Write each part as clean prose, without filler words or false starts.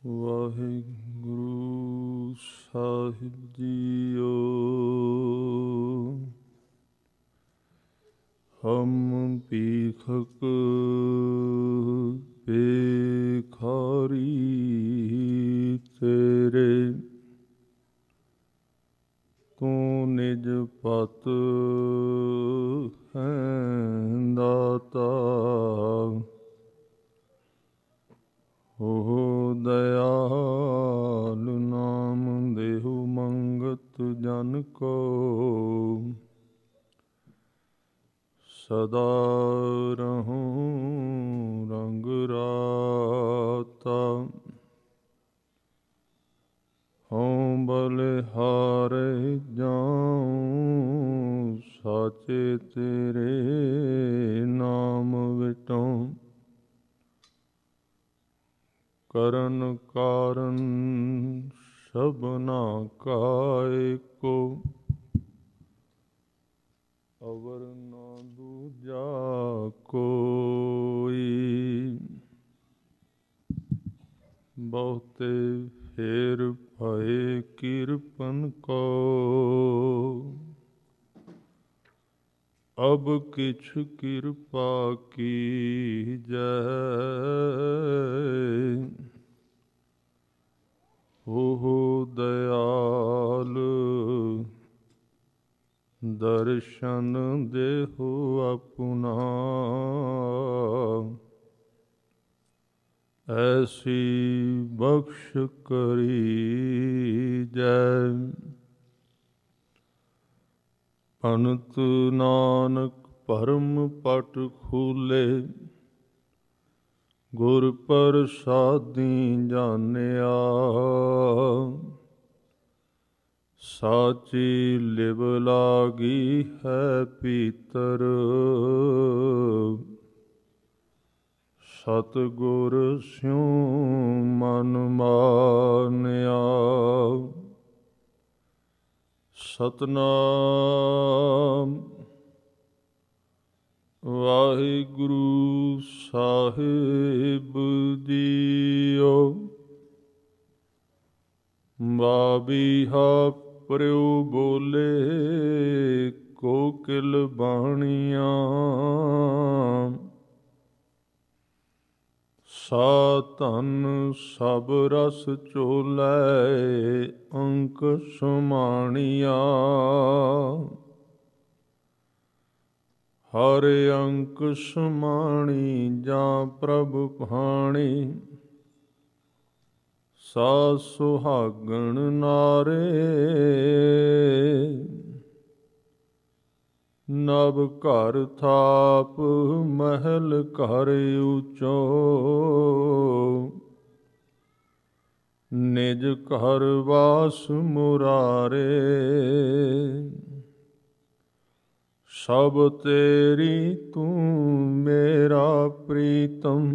ਵਾਹਿਗੁਰੂ ਸਾਹਿਬ ਜੀਓ। ਹਮ ਭੀਖਕ ਭਿਖਾਰੀ ਤੇਰੇ, ਤੂੰ ਨਿਜ ਪਤ ਹੈ ਦਾਤਾ। ਹੋ ਦਇਆਲ ਨਾਮ ਦੇਹੁ ਮੰਗਤ ਜਨ ਕੋ, ਸਦਾ ਰਹੂੰ ਰੰਗ ਰਾਤਾ। ਹਉ ਬਲਿਹਾਰੇ ਜਾਉ, ਸਾਚੇ ਤੇਰੇ ਨਾਮ ਵਿਟਉ। ਕਰਨ ਕਾਰਨ ਸਭਨਾ ਕਾ ਏਕੋ, ਅਵਰ ਨਾ ਦੂਜਾ ਕੋਈ। ਬਹੁਤੇ ਫੇਰ ਭਏ ਕਿਰਪਨ ਕੋ, ਅਬ ਕਿਛ ਕਿਰਪਾ ਕੀਜੈ। ਹੋ ਦਇਆਲ ਦਰਸ਼ਨ ਦੇਹੁ ਆਪਣਾ, ਐਸੀ ਬਖਸ਼ ਕਰੀਜੈ। ਭਨਤ ਨਾਨਕ ਭਰਮ ਪਟ ਖੂਲੇ, ਗੁਰ ਪ੍ਰਸਾਦੀ ਜਾਣਿਆ। ਸਾਚੀ ਲਿਵ ਲਾਗੀ ਹੈ ਭੀਤਰ, ਸਤਿਗੁਰ ਸਿਉ ਮਨ ਮਾਨਿਆ। ਸਤਿਨਾਮ ਵਾਹਿਗੁਰੂ ਸਾਹਿਬ ਜੀਓ। ਬਾਬੀਹਾ ਪ੍ਰਯੋ ਬੋਲੇ, ਕੋਕਿਲ ਬਾਣੀਆਂ। ਸਾ ਧਨ ਸਭ ਰਸ ਚੋਲੇ, ਅੰਕ ਸਮਾਣੀਆਂ। ਹਰ ਅੰਕ ਸਮਾਣੀ, ਜਾਂ ਪ੍ਰਭ ਭਾਣੀ। ਸਾ ਸੁਹਾਗਣ ਨਾਰੇ, ਨਵ ਘਰ ਥਾਪ ਮਹਿਲ ਘਰ ਊਚੋ। ਨਿਜ ਘਰ ਵਾਸ ਮੁਰਾਰੇ, ਸਭ ਤੇਰੀ ਤੂੰ ਮੇਰਾ ਪ੍ਰੀਤਮ।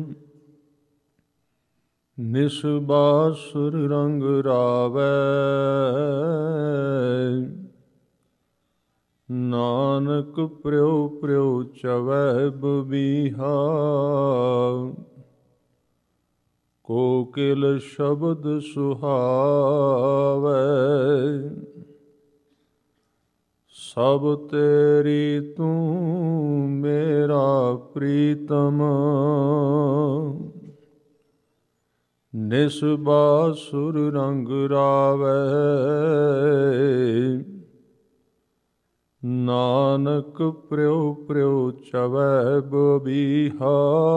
ਨਿਸਬਾਸੁਰ ਰੰਗ ਰਾਵੈ, ਨਾਨਕ ਪ੍ਰਯੋ ਪ੍ਰਯੋ ਚਵੈ ਬਬੀਹਾ। ਕੋਕਿਲ ਸ਼ਬਦ ਸੁਹਾਵੈ, ਸਭ ਤੇਰੀ ਤੂੰ ਮੇਰਾ ਪ੍ਰੀਤਮ। ਨਿਸਬਾਸੁਰ ਰੰਗ ਰਾਵੈ, ਨਾਨਕ ਪ੍ਰਯੋ ਪ੍ਰਯੋ ਚਵੈ ਬਬੀਹਾ।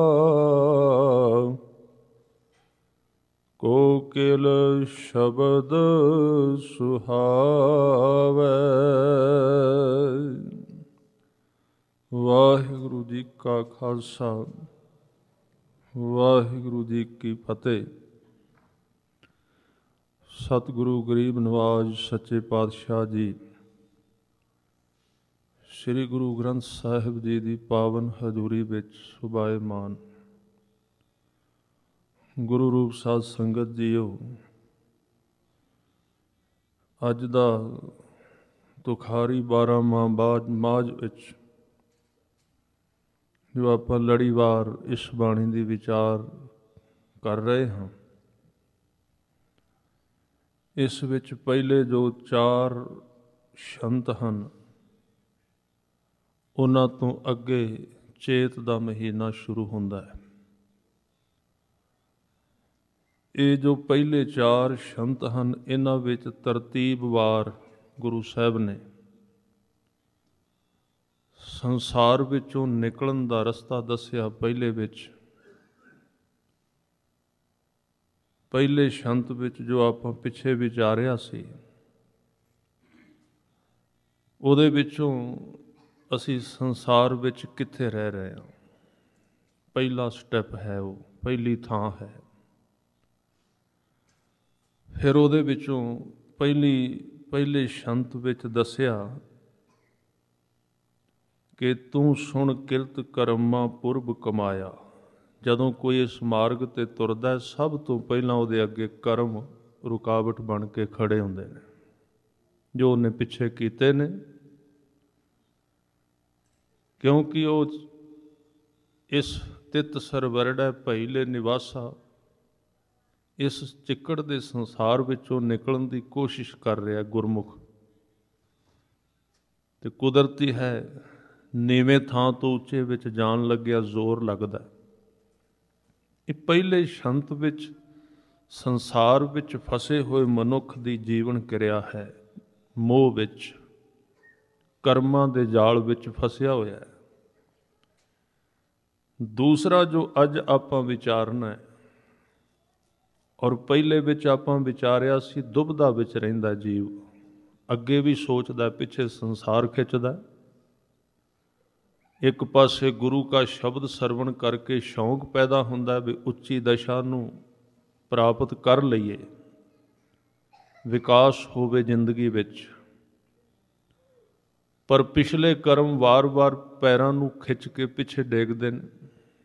ਕੋਕਿਲ ਸ਼ਬਦ ਸੁਹਾਵੈ। ਵਾਹਿਗੁਰੂ ਜੀ ਕਾ ਖਾਲਸਾ, ਵਾਹਿਗੁਰੂ ਜੀ ਕੀ ਫਤਿਹ। ਸਤਿਗੁਰੂ ਗਰੀਬ ਨਵਾਜ ਸੱਚੇ ਪਾਤਸ਼ਾਹ ਜੀ, ਸ੍ਰੀ ਗੁਰੂ ਗ੍ਰੰਥ ਸਾਹਿਬ ਜੀ ਦੀ ਪਾਵਨ ਹਜ਼ੂਰੀ ਵਿੱਚ ਸੁਭਾਏਮਾਨ ਗੁਰੂ ਰੂਪ ਸਾਧ ਸੰਗਤ ਜੀਓ। ਅੱਜ ਦਾ ਤੁਖਾਰੀ 12ਵਾਂ ਮਾਝ ਵਿੱਚ ਜੋ ਆਪਾਂ ਲੜੀਵਾਰ ਇਸ ਬਾਣੀ ਦੀ ਵਿਚਾਰ ਕਰ ਰਹੇ ਹਾਂ, ਇਸ ਵਿੱਚ ਪਹਿਲੇ ਜੋ 4 ਸ਼ੰਤ ਹਨ, ਉਹਨਾਂ ਤੋਂ ਅੱਗੇ ਚੇਤ ਦਾ ਮਹੀਨਾ ਸ਼ੁਰੂ ਹੁੰਦਾ ਹੈ। ਇਹ ਜੋ ਪਹਿਲੇ 4 ਸ਼ੰਤ ਹਨ, ਇਹਨਾਂ ਵਿੱਚ ਤਰਤੀਬਵਾਰ ਗੁਰੂ ਸਾਹਿਬ ਨੇ ਸੰਸਾਰ ਵਿੱਚੋਂ ਨਿਕਲਣ ਦਾ ਰਸਤਾ ਦੱਸਿਆ। ਪਹਿਲੇ ਵਿੱਚ ਪਹਿਲੇ ਸ਼ੰਤ ਵਿੱਚ ਜੋ ਆਪਾਂ ਪਿੱਛੇ ਵਿਚਾਰਿਆ ਸੀ, ਉਹਦੇ ਵਿੱਚੋਂ ਅਸੀਂ ਸੰਸਾਰ ਵਿੱਚ ਕਿੱਥੇ ਰਹਿ ਰਹੇ ਹਾਂ, ਪਹਿਲਾ ਸਟੈਪ ਹੈ, ਉਹ ਪਹਿਲੀ ਥਾਂ ਹੈ। ਫਿਰ ਉਹਦੇ ਵਿੱਚੋਂ ਪਹਿਲੇ ਸ਼ੰਤ ਵਿੱਚ ਦੱਸਿਆ ਕਿ ਤੂੰ ਸੁਣ ਕਿਰਤ ਕਰਮਾਂ ਪੁਰਬ ਕਮਾਇਆ। ਜਦੋਂ ਕੋਈ ਇਸ ਮਾਰਗ 'ਤੇ ਤੁਰਦਾ, ਸਭ ਤੋਂ ਪਹਿਲਾਂ ਉਹਦੇ ਅੱਗੇ ਕਰਮ ਰੁਕਾਵਟ ਬਣ ਕੇ ਖੜੇ ਹੁੰਦੇ ਨੇ, ਜੋ ਉਹਨੇ ਪਿੱਛੇ ਕੀਤੇ ਨੇ। ਕਿਉਂਕਿ ਉਹ ਇਸ ਤਿਤ ਸਰਵਰੜੈ ਭਈਲੇ ਨਿਵਾਸਾ, ਇਸ ਚਿੱਕੜ ਦੇ ਸੰਸਾਰ ਵਿੱਚੋਂ ਨਿਕਲਣ ਦੀ ਕੋਸ਼ਿਸ਼ ਕਰ ਰਿਹਾ ਗੁਰਮੁਖ, ਤੇ ਕੁਦਰਤੀ ਹੈ ਨੀਵੇਂ ਥਾਂ ਤੋਂ ਉੱਚੇ ਵਿੱਚ ਜਾਣ ਲੱਗਿਆ ਜ਼ੋਰ ਲੱਗਦਾ। ਇਹ ਪਹਿਲੇ ਸ਼ੰਤ ਵਿੱਚ ਸੰਸਾਰ ਵਿੱਚ ਫਸੇ ਹੋਏ ਮਨੁੱਖ ਦੀ ਜੀਵਨ ਕਿਰਿਆ ਹੈ, ਮੋਹ ਵਿੱਚ, ਕਰਮਾਂ ਦੇ ਜਾਲ ਵਿੱਚ ਫਸਿਆ ਹੋਇਆ ਹੈ। ਦੂਸਰਾ ਜੋ ਅੱਜ ਆਪਾਂ ਵਿਚਾਰਨਾ ਹੈ, ਔਰ ਪਹਿਲੇ ਵਿੱਚ ਆਪਾਂ ਵਿਚਾਰਿਆ ਸੀ, ਦੁਬਦਾ ਵਿੱਚ ਰਹਿੰਦਾ ਜੀਵ, ਅੱਗੇ ਵੀ ਸੋਚਦਾ, ਪਿੱਛੇ ਸੰਸਾਰ ਖਿੱਚਦਾ। ਇੱਕ ਪਾਸੇ ਗੁਰੂ ਕਾ ਸ਼ਬਦ ਸਰਵਣ ਕਰਕੇ ਸ਼ੌਂਕ ਪੈਦਾ ਹੁੰਦਾ ਵੀ ਉੱਚੀ ਦਸ਼ਾ ਨੂੰ ਪ੍ਰਾਪਤ ਕਰ ਲਈਏ, ਵਿਕਾਸ ਹੋਵੇ ਜ਼ਿੰਦਗੀ ਵਿੱਚ। ਪਰ ਪਿਛਲੇ ਕਰਮ ਵਾਰ-ਵਾਰ ਪੈਰਾਂ ਨੂੰ ਖਿੱਚ ਕੇ ਪਿੱਛੇ ਡੇਗਦੇ ਨੇ।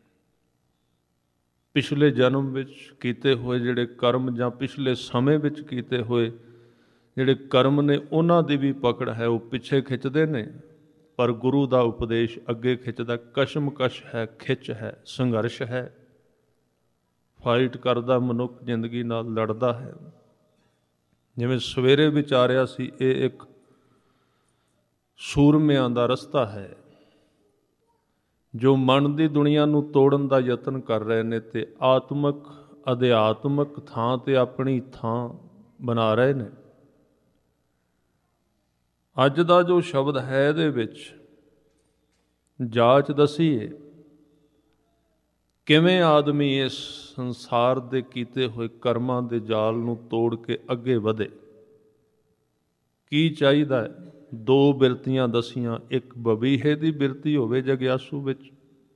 ਪਿਛਲੇ ਜਨਮ ਵਿੱਚ ਕੀਤੇ ਹੋਏ ਜਿਹੜੇ ਕਰਮ, ਜਾਂ ਪਿਛਲੇ ਸਮੇਂ ਵਿੱਚ ਕੀਤੇ ਹੋਏ ਜਿਹੜੇ ਕਰਮ ਨੇ, ਉਹਨਾਂ ਦੀ ਵੀ ਪਕੜ ਹੈ, ਉਹ ਪਿੱਛੇ ਖਿੱਚਦੇ ਨੇ। ਪਰ ਗੁਰੂ ਦਾ ਉਪਦੇਸ਼ ਅੱਗੇ ਖਿੱਚਦਾ। ਕਸ਼ਮਕਸ਼ ਹੈ, ਖਿੱਚ ਹੈ, ਸੰਘਰਸ਼ ਹੈ, ਫਾਈਟ ਕਰਦਾ ਮਨੁੱਖ, ਜ਼ਿੰਦਗੀ ਨਾਲ ਲੜਦਾ ਹੈ। ਜਿਵੇਂ ਸਵੇਰੇ ਵਿਚਾਰਿਆ ਸੀ, ਇਹ ਇੱਕ ਸੂਰਮਿਆਂ ਦਾ ਰਸਤਾ ਹੈ, ਜੋ ਮਨ ਦੀ ਦੁਨੀਆ ਨੂੰ ਤੋੜਨ ਦਾ ਯਤਨ ਕਰ ਰਹੇ ਨੇ, ਤੇ ਆਤਮਿਕ ਅਧਿਆਤਮਿਕ ਥਾਂ ਤੇ ਆਪਣੀ ਥਾਂ ਬਣਾ ਰਹੇ ਨੇ। ਅੱਜ ਦਾ ਜੋ ਸ਼ਬਦ ਹੈ, ਇਹਦੇ ਵਿੱਚ ਜਾਂਚ ਦਸੀਏ ਕਿਵੇਂ ਆਦਮੀ ਇਸ ਸੰਸਾਰ ਦੇ ਕੀਤੇ ਹੋਏ ਕਰਮਾਂ ਦੇ ਜਾਲ ਨੂੰ ਤੋੜ ਕੇ ਅੱਗੇ ਵਧੇ। ਕੀ ਚਾਹੀਦਾ ਹੈ? 2 ਬਿਰਤੀਆਂ ਦਸੀਆਂ। ਇੱਕ ਬਬੀਹੇ ਦੀ ਬਿਰਤੀ ਹੋਵੇ ਜਗਿਆਸੂ ਵਿੱਚ,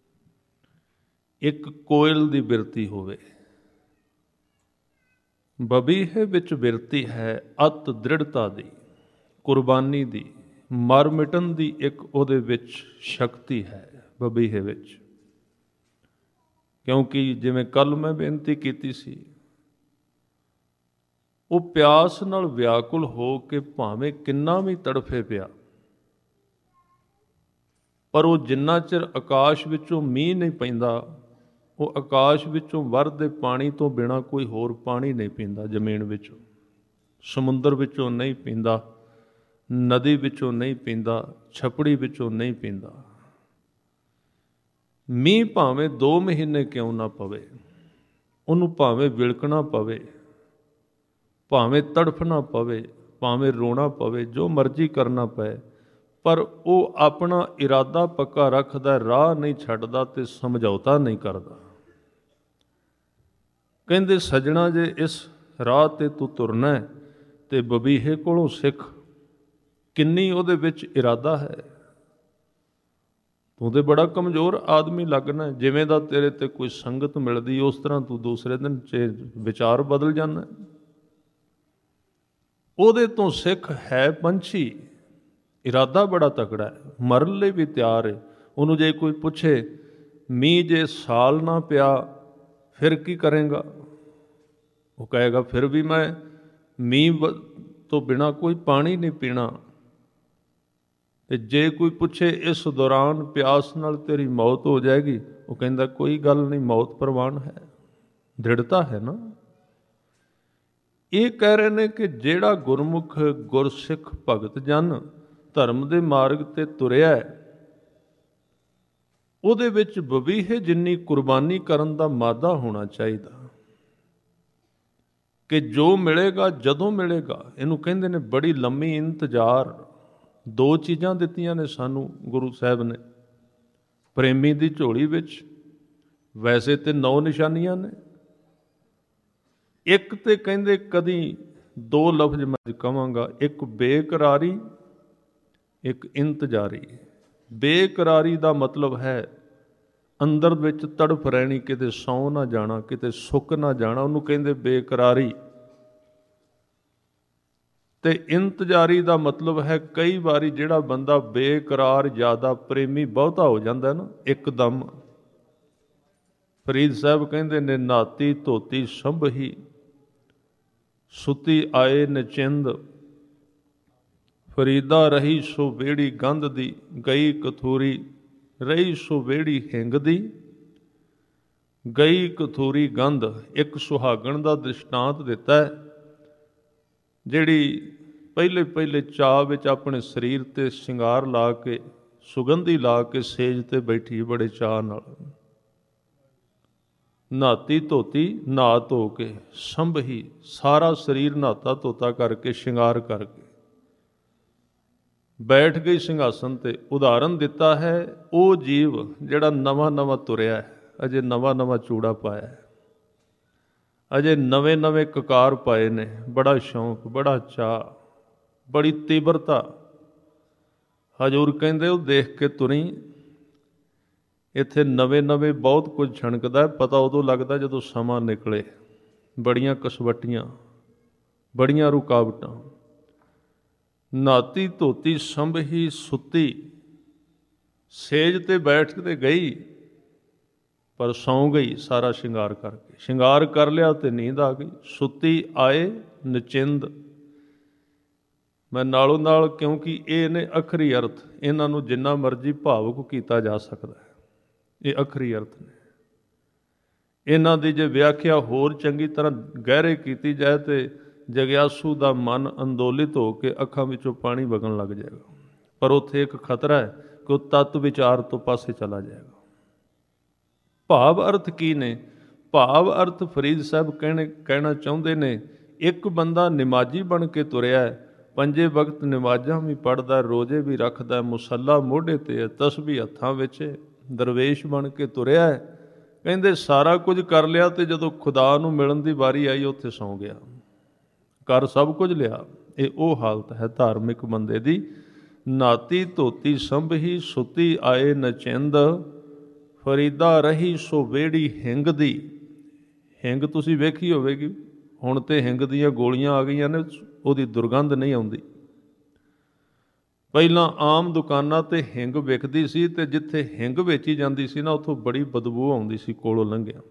ਇੱਕ ਕੋਇਲ ਦੀ ਬਿਰਤੀ ਹੋਵੇ। ਬਬੀਹੇ ਵਿੱਚ ਬਿਰਤੀ ਹੈ ਅਤ ਦ੍ਰਿੜਤਾ ਦੀ, ਕੁਰਬਾਨੀ ਦੀ, ਮਰ ਮਿਟਣ ਦੀ ਇੱਕ ਉਹਦੇ ਵਿੱਚ ਸ਼ਕਤੀ ਹੈ ਬਬੀਹੇ ਵਿੱਚ। ਕਿਉਂਕਿ ਜਿਵੇਂ ਕੱਲ ਮੈਂ ਬੇਨਤੀ ਕੀਤੀ ਸੀ, ਉਹ ਪਿਆਸ ਨਾਲ ਵਿਆਕੁਲ ਹੋ ਕੇ ਭਾਵੇਂ ਕਿੰਨਾ ਵੀ ਤੜਫੇ ਪਿਆ, ਪਰ ਉਹ ਜਿੰਨਾ ਚਿਰ ਆਕਾਸ਼ ਵਿੱਚੋਂ ਮੀਂਹ ਨਹੀਂ ਪੈਂਦਾ, ਉਹ ਆਕਾਸ਼ ਵਿੱਚੋਂ ਵਰਦੇ ਪਾਣੀ ਤੋਂ ਬਿਨਾ ਕੋਈ ਹੋਰ ਪਾਣੀ ਨਹੀਂ ਪੀਂਦਾ। ਜ਼ਮੀਨ ਵਿੱਚੋਂ, ਸਮੁੰਦਰ ਵਿੱਚੋਂ ਨਹੀਂ ਪੀਂਦਾ, ਨਦੀ ਵਿੱਚੋਂ ਨਹੀਂ ਪੀਂਦਾ, ਛਪੜੀ ਵਿੱਚੋਂ ਨਹੀਂ ਪੀਂਦਾ। ਮੀਂਹ ਭਾਵੇਂ 2 ਮਹੀਨੇ ਕਿਉਂ ਨਾ ਪਵੇ, ਉਹਨੂੰ ਭਾਵੇਂ ਵਿਲਕਣਾ ਪਵੇ, ਭਾਵੇਂ ਤੜਫਣਾ ਪਵੇ, ਭਾਵੇਂ ਰੋਣਾ ਪਵੇ, ਜੋ ਮਰਜ਼ੀ ਕਰਨਾ ਪਏ, ਪਰ ਉਹ ਆਪਣਾ ਇਰਾਦਾ ਪੱਕਾ ਰੱਖਦਾ, ਰਾਹ ਨਹੀਂ ਛੱਡਦਾ ਤੇ ਸਮਝੌਤਾ ਨਹੀਂ ਕਰਦਾ। ਕਹਿੰਦੇ ਸੱਜਣਾ, ਜੇ ਇਸ ਰਾਹ ਤੇ ਤੂੰ ਤੁਰਨਾ ਤੇ ਬਬੀਹੇ ਕੋਲੋਂ ਸਿੱਖ ਕਿੰਨੀ ਉਹਦੇ ਵਿੱਚ ਇਰਾਦਾ ਹੈ। ਤੂੰ ਤੇ ਬੜਾ ਕਮਜ਼ੋਰ ਆਦਮੀ ਲੱਗਣਾ, ਜਿਵੇਂ ਦਾ ਤੇਰੇ ਤੇ ਕੋਈ ਸੰਗਤ ਮਿਲਦੀ, ਉਸ ਤਰ੍ਹਾਂ ਤੂੰ ਦੂਸਰੇ ਦਿਨ ਵਿਚਾਰ ਬਦਲ ਜਾਂਦਾ। ਉਹਦੇ ਤੋਂ ਸਿੱਖ ਹੈ ਪੰਛੀ, ਇਰਾਦਾ ਬੜਾ ਤਕੜਾ ਹੈ, ਮਰਨ ਲਈ ਵੀ ਤਿਆਰ ਹੈ। ਉਹਨੂੰ ਜੇ ਕੋਈ ਪੁੱਛੇ ਮੀਂਹ ਜੇ ਸਾਲ ਨਾ ਪਿਆ ਫਿਰ ਕੀ ਕਰੇਗਾ, ਉਹ ਕਹੇਗਾ ਫਿਰ ਵੀ ਮੈਂ ਮੀਂਹ ਤੋਂ ਬਿਨਾਂ ਕੋਈ ਪਾਣੀ ਨਹੀਂ ਪੀਣਾ। ਤੇ ਜੇ ਕੋਈ ਪੁੱਛੇ ਇਸ ਦੌਰਾਨ ਪਿਆਸ ਨਾਲ ਤੇਰੀ ਮੌਤ ਹੋ ਜਾਏਗੀ, ਉਹ ਕਹਿੰਦਾ ਕੋਈ ਗੱਲ ਨਹੀਂ, ਮੌਤ ਪ੍ਰਵਾਨ ਹੈ। ਦ੍ਰਿੜਤਾ ਹੈ ਨਾ। ਇਹ ਕਹਿ ਰਹੇ ਨੇ ਕਿ ਜਿਹੜਾ ਗੁਰਮੁਖ ਗੁਰਸਿੱਖ ਭਗਤ ਜਨ ਧਰਮ ਦੇ ਮਾਰਗ ਤੇ ਤੁਰਿਆ, ਉਹਦੇ ਵਿੱਚ ਬਵੀਹੇ ਜਿੰਨੀ ਕੁਰਬਾਨੀ ਕਰਨ ਦਾ ਮਾਦਾ ਹੋਣਾ ਚਾਹੀਦਾ ਕਿ ਜੋ ਮਿਲੇਗਾ ਜਦੋਂ ਮਿਲੇਗਾ। ਇਹਨੂੰ ਕਹਿੰਦੇ ਨੇ ਬੜੀ ਲੰਮੀ ਇੰਤਜ਼ਾਰ। ਦੋ ਚੀਜ਼ਾਂ ਦਿੱਤੀਆਂ ਨੇ ਸਾਨੂੰ ਗੁਰੂ ਸਾਹਿਬ ਨੇ ਪ੍ਰੇਮੀ ਦੀ ਝੋਲੀ ਵਿੱਚ। ਵੈਸੇ ਤੇ 9 ਨਿਸ਼ਾਨੀਆਂ ਨੇ, ਇੱਕ ਤੇ ਕਹਿੰਦੇ ਕਦੀ 2 ਲਫ਼ਜ਼ ਮੈਂ ਕਹਾਂਗਾ, ਇੱਕ ਬੇਕਰਾਰੀ, ਇੱਕ ਇੰਤਜ਼ਾਰੀ। ਬੇਕਰਾਰੀ ਦਾ ਮਤਲਬ ਹੈ ਅੰਦਰ ਵਿੱਚ ਤੜਫ ਰਹਿਣੀ, ਕਿਤੇ ਸੌਂ ਨਾ ਜਾਣਾ, ਕਿਤੇ ਸੁੱਕ ਨਾ ਜਾਣਾ, ਉਹਨੂੰ ਕਹਿੰਦੇ ਬੇਕਰਾਰੀ। ਤੇ ਇੰਤਜ਼ਾਰੀ ਦਾ ਮਤਲਬ ਹੈ ਕਈ ਵਾਰੀ ਜਿਹੜਾ ਬੰਦਾ ਬੇਕਰਾਰ, ਜ਼ਿਆਦਾ ਪ੍ਰੇਮੀ ਬਹੁਤਾ ਹੋ ਜਾਂਦਾ ਨਾ ਇੱਕਦਮ। ਫਰੀਦ ਸਾਹਿਬ ਕਹਿੰਦੇ ਨੇ, ਨਾਤੀ ਧੋਤੀ ਸੰਭਹੀ ਸੁਤੀ ਆਏ ਨਚਿੰਦ, ਫਰੀਦਾ ਰਹੀ ਸੋ ਵੇੜੀ ਗੰਧ ਦੀ, ਗਈ ਕਥੂਰੀ ਰਹੀ ਸੋ ਵੇੜੀ ਹਿੰਗ ਦੀ। ਗਈ ਕਥੂਰੀ ਗੰਧ ਇੱਕ ਸੁਹਾਗਣ ਦਾ ਦ੍ਰਿਸ਼ਟਾਂਤ ਦਿੱਤਾ ਹੈ, ਜਿਹੜੀ ਪਹਿਲੇ ਚਾਅ ਵਿੱਚ ਆਪਣੇ ਸਰੀਰ ਤੇ ਸ਼ਿੰਗਾਰ ਲਾ ਕੇ, ਸੁਗੰਧੀ ਲਾ ਕੇ ਸੇਜ ਤੇ ਬੈਠੀ ਬੜੇ ਚਾਅ ਨਾਲ। ਨਹਾਤੀ ਧੋਤੀ, ਨਹਾ ਧੋ ਕੇ, ਸੰਭਹੀ ਸਾਰਾ ਸਰੀਰ ਨਹਾਤਾ ਧੋਤਾ ਕਰਕੇ, ਸ਼ਿੰਗਾਰ ਕਰਕੇ ਬੈਠ ਗਈ ਸਿੰਘਾਸਨ ਤੇ। ਉਦਾਹਰਨ ਦਿੱਤਾ ਹੈ ਉਹ ਜੀਵ ਜਿਹੜਾ ਨਵਾਂ ਤੁਰਿਆ ਹੈ, ਅਜੇ ਨਵਾਂ ਚੂੜਾ ਪਾਇਆ ਹੈ, ਅਜੇ ਨਵੇਂ ਕਕਾਰ ਪਾਏ ਨੇ, ਬੜਾ ਸ਼ੌਂਕ, ਬੜਾ ਚਾਅ, ਬੜੀ ਤੀਬਰਤਾ। ਹਜ਼ੂਰ ਕਹਿੰਦੇ ਉਹ ਦੇਖ ਕੇ ਤੁਰੀ। ਇੱਥੇ ਨਵੇਂ ਬਹੁਤ ਕੁਝ ਛਣਕਦਾ, ਪਤਾ ਉਦੋਂ ਲੱਗਦਾ ਜਦੋਂ ਸਮਾਂ ਨਿਕਲੇ। ਬੜੀਆਂ ਕਸਵੱਟੀਆਂ, ਬੜੀਆਂ ਰੁਕਾਵਟਾਂ। ਨਾਤੀ ਧੋਤੀ ਸੰਭਹੀ ਸੁੱਤੀ, ਸੇਜ ਤੇ ਬੈਠ ਕੇ ਗਈ ਪਰ ਸੌਂ ਗਈ ਸਾਰਾ ਸ਼ਿੰਗਾਰ ਕਰਕੇ। ਸ਼ਿੰਗਾਰ ਕਰ ਲਿਆ ਤੇ ਨੀਂਦ ਆ ਗਈ। ਸੁੱਤੀ ਆਏ ਨਚਿੰਦ, ਮੈਂ ਨਾਲੋਂ ਨਾਲ, ਕਿਉਂਕਿ ਇਹ ਨੇ ਅਖਰੀ ਅਰਥ, ਇਹਨਾਂ ਨੂੰ ਜਿੰਨਾ ਮਰਜ਼ੀ ਭਾਵੁਕ ਕੀਤਾ ਜਾ ਸਕਦਾ ਹੈ, ਇਹ ਅਖਰੀ ਅਰਥ ਨੇ। ਇਹਨਾਂ ਦੀ ਜੇ ਵਿਆਖਿਆ ਹੋਰ ਚੰਗੀ ਤਰ੍ਹਾਂ ਗਹਿਰੇ ਕੀਤੀ ਜਾਏ ਤੇ ਜਗਿਆਸੂ ਦਾ ਮਨ ਅੰਦੋਲਿਤ ਹੋ ਕੇ ਅੱਖਾਂ ਵਿੱਚੋਂ ਪਾਣੀ ਵਗਣ ਲੱਗ ਜਾਏਗਾ। ਪਰ ਉੱਥੇ ਇੱਕ ਖਤਰਾ ਹੈ ਕਿ ਉਹ ਤੱਤ ਵਿਚਾਰ ਤੋਂ ਪਾਸੇ ਚਲਾ ਜਾਏਗਾ। ਭਾਵ ਅਰਥ ਕੀ ਨੇ? ਭਾਵ ਅਰਥ ਫਰੀਦ ਸਾਹਿਬ ਕਹਿਣਾ ਚਾਹੁੰਦੇ ਨੇ, ਇੱਕ ਬੰਦਾ ਨਿਮਾਜੀ ਬਣ ਕੇ ਤੁਰਿਆ, 5 ਵਕਤ ਨਮਾਜ਼ਾਂ ਵੀ ਪੜ੍ਹਦਾ, ਰੋਜ਼ੇ ਵੀ ਰੱਖਦਾ, ਮੁਸੱਲਾ ਮੋਢੇ ਤੇ ਹੈ, ਤਸਬੀਹ ਹੱਥਾਂ ਵਿੱਚ, ਦਰਵੇਸ਼ ਬਣ ਕੇ ਤੁਰਿਆ ਹੈ। ਕਹਿੰਦੇ ਸਾਰਾ ਕੁਝ ਕਰ ਲਿਆ ਤੇ ਜਦੋਂ ਖੁਦਾ ਨੂੰ ਮਿਲਣ ਦੀ ਵਾਰੀ ਆਈ ਉੱਥੇ ਸੌਂ ਗਿਆ। ਕਰ ਸਭ ਕੁਝ ਲਿਆ। ਇਹ ਉਹ ਹਾਲਤ ਹੈ ਧਾਰਮਿਕ ਬੰਦੇ ਦੀ। ਨਾਤੀ ਧੋਤੀ ਸੰਭਹੀ ਸੁੱਤੀ ਆਏ ਨਚਿੰਦ, ਫਰੀਦਾ ਰਹੀ ਸੋ ਵੇੜੀ ਹਿੰਗ ਦੀ। ਹਿੰਗ ਤੁਸੀਂ ਵੇਖੀ ਹੋਵੇਗੀ, ਹੁਣ ਤੇ ਹਿੰਗ ਦੀਆਂ ਗੋਲੀਆਂ ਆ ਗਈਆਂ ਨੇ, ਉਹਦੀ ਦੁਰਗੰਧ ਨਹੀਂ ਆਉਂਦੀ। ਪਹਿਲਾਂ ਆਮ ਦੁਕਾਨਾਂ ਤੇ ਹਿੰਗ ਵਿਕਦੀ ਸੀ ਤੇ ਜਿੱਥੇ ਹਿੰਗ ਵੇਚੀ ਜਾਂਦੀ ਸੀ ਨਾ, ਉੱਥੋਂ ਬੜੀ ਬਦਬੂ ਆਉਂਦੀ ਸੀ ਕੋਲੋਂ ਲੰਘਿਆ।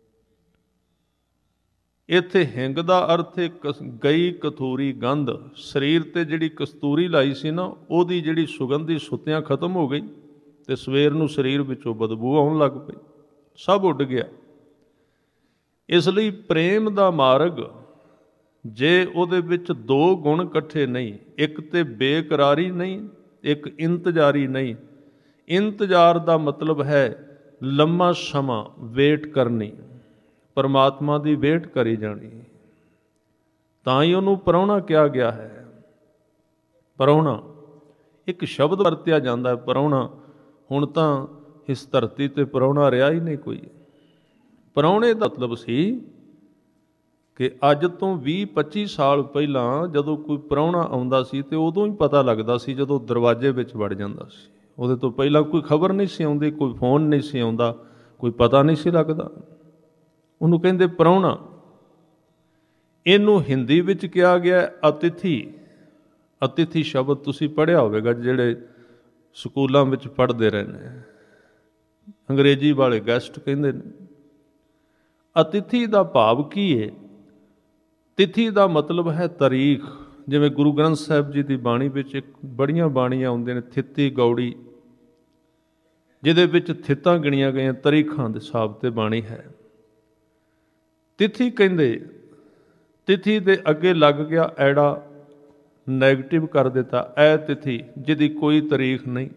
ਇੱਥੇ ਹਿੰਗ ਦਾ ਅਰਥ ਗਈ ਕਥੂਰੀ ਗੰਧ। ਸਰੀਰ ਤੇ ਜਿਹੜੀ ਕਸਤੂਰੀ ਲਾਈ ਸੀ ਨਾ, ਉਹਦੀ ਜਿਹੜੀ ਸੁਗੰਧੀ ਸੁੱਤਿਆਂ ਖਤਮ ਹੋ ਗਈ ਤੇ ਸਵੇਰ ਨੂੰ ਸਰੀਰ ਵਿੱਚੋਂ ਬਦਬੂ ਆਉਣ ਲੱਗ ਪਈ, ਸਭ ਉੱਡ ਗਿਆ। ਇਸ ਲਈ ਪ੍ਰੇਮ ਦਾ ਮਾਰਗ, ਜੇ ਉਹਦੇ ਵਿੱਚ 2 ਗੁਣ ਇਕੱਠੇ ਨਹੀਂ, ਇੱਕ ਤੇ ਬੇਕਰਾਰੀ ਨਹੀਂ, ਇੱਕ ਇੰਤਜ਼ਾਰੀ ਨਹੀਂ। ਇੰਤਜ਼ਾਰ ਦਾ ਮਤਲਬ ਹੈ ਲੰਮਾ ਸਮਾਂ ਵੇਟ ਕਰਨੀ, ਪਰਮਾਤਮਾ ਦੀ ਵੇਟ ਕਰੀ ਜਾਣੀ। ਤਾਂ ਹੀ ਉਹਨੂੰ ਪ੍ਰਾਹੁਣਾ ਕਿਹਾ ਗਿਆ ਹੈ। ਪ੍ਰਾਹੁਣਾ ਇੱਕ ਸ਼ਬਦ ਵਰਤਿਆ ਜਾਂਦਾ ਹੈ, ਪ੍ਰਾਹੁਣਾ। ਹੁਣ ਤਾਂ ਇਸ ਧਰਤੀ ਤੇ ਪ੍ਰਾਹੁਣਾ ਰਿਹਾ ਹੀ ਨਹੀਂ ਕੋਈ। ਪ੍ਰਾਹੁਣੇ ਦਾ ਮਤਲਬ ਸੀ ਕਿ ਅੱਜ ਤੋਂ 20-25 ਸਾਲ ਪਹਿਲਾਂ ਜਦੋਂ ਕੋਈ ਪ੍ਰਾਹੁਣਾ ਆਉਂਦਾ ਸੀ ਤੇ ਉਦੋਂ ਹੀ ਪਤਾ ਲੱਗਦਾ ਸੀ ਜਦੋਂ ਦਰਵਾਜ਼ੇ ਵਿੱਚ ਵੜ ਜਾਂਦਾ ਸੀ। ਉਹਦੇ ਤੋਂ ਪਹਿਲਾਂ ਕੋਈ ਖਬਰ ਨਹੀਂ ਸੀ ਆਉਂਦੀ, ਕੋਈ ਫੋਨ ਨਹੀਂ ਸੀ ਆਉਂਦਾ, ਕੋਈ ਪਤਾ ਨਹੀਂ ਸੀ ਲੱਗਦਾ। ਉਹਨੂੰ ਕਹਿੰਦੇ ਪ੍ਰਾਹੁਣਾ। ਇਹਨੂੰ ਹਿੰਦੀ ਵਿੱਚ ਕਿਹਾ ਗਿਆ ਅਤਿਥੀ। ਅਤਿਥੀ ਸ਼ਬਦ ਤੁਸੀਂ ਪੜ੍ਹਿਆ ਹੋਵੇਗਾ, ਜਿਹੜੇ ਸਕੂਲਾਂ ਵਿੱਚ ਪੜ੍ਹਦੇ ਰਹੇ ਨੇ, ਅੰਗਰੇਜ਼ੀ ਵਾਲੇ ਗੈਸਟ ਕਹਿੰਦੇ ਨੇ। ਅਤਿਥੀ ਦਾ ਭਾਵ ਕੀ ਹੈ? ਤਿਥੀ ਦਾ ਮਤਲਬ ਹੈ ਤਾਰੀਖ। ਜਿਵੇਂ ਗੁਰੂ ਗ੍ਰੰਥ ਸਾਹਿਬ ਜੀ ਦੀ ਬਾਣੀ ਵਿੱਚ ਇੱਕ ਬੜੀਆਂ ਬਾਣੀਆਂ ਆਉਂਦੀਆਂ ਨੇ, ਥਿੱਤੀ ਗੌੜੀ, ਜਿਹਦੇ ਵਿੱਚ ਥਿੱਤਾਂ ਗਿਣੀਆਂ ਗਈਆਂ, ਤਾਰੀਖਾਂ ਦੇ ਹਿਸਾਬ ਤੇ ਬਾਣੀ ਹੈ। ਤਿਥੀ ਕਹਿੰਦੇ ਤਿਥੀ ਦੇ ਅੱਗੇ ਲੱਗ ਗਿਆ ਐੜਾ, ਨੈਗੇਟਿਵ ਕਰ ਦਿੱਤਾ। ਐ ਤਿਥੀ ਜਿਹਦੀ ਕੋਈ ਤਾਰੀਖ ਨਹੀਂ,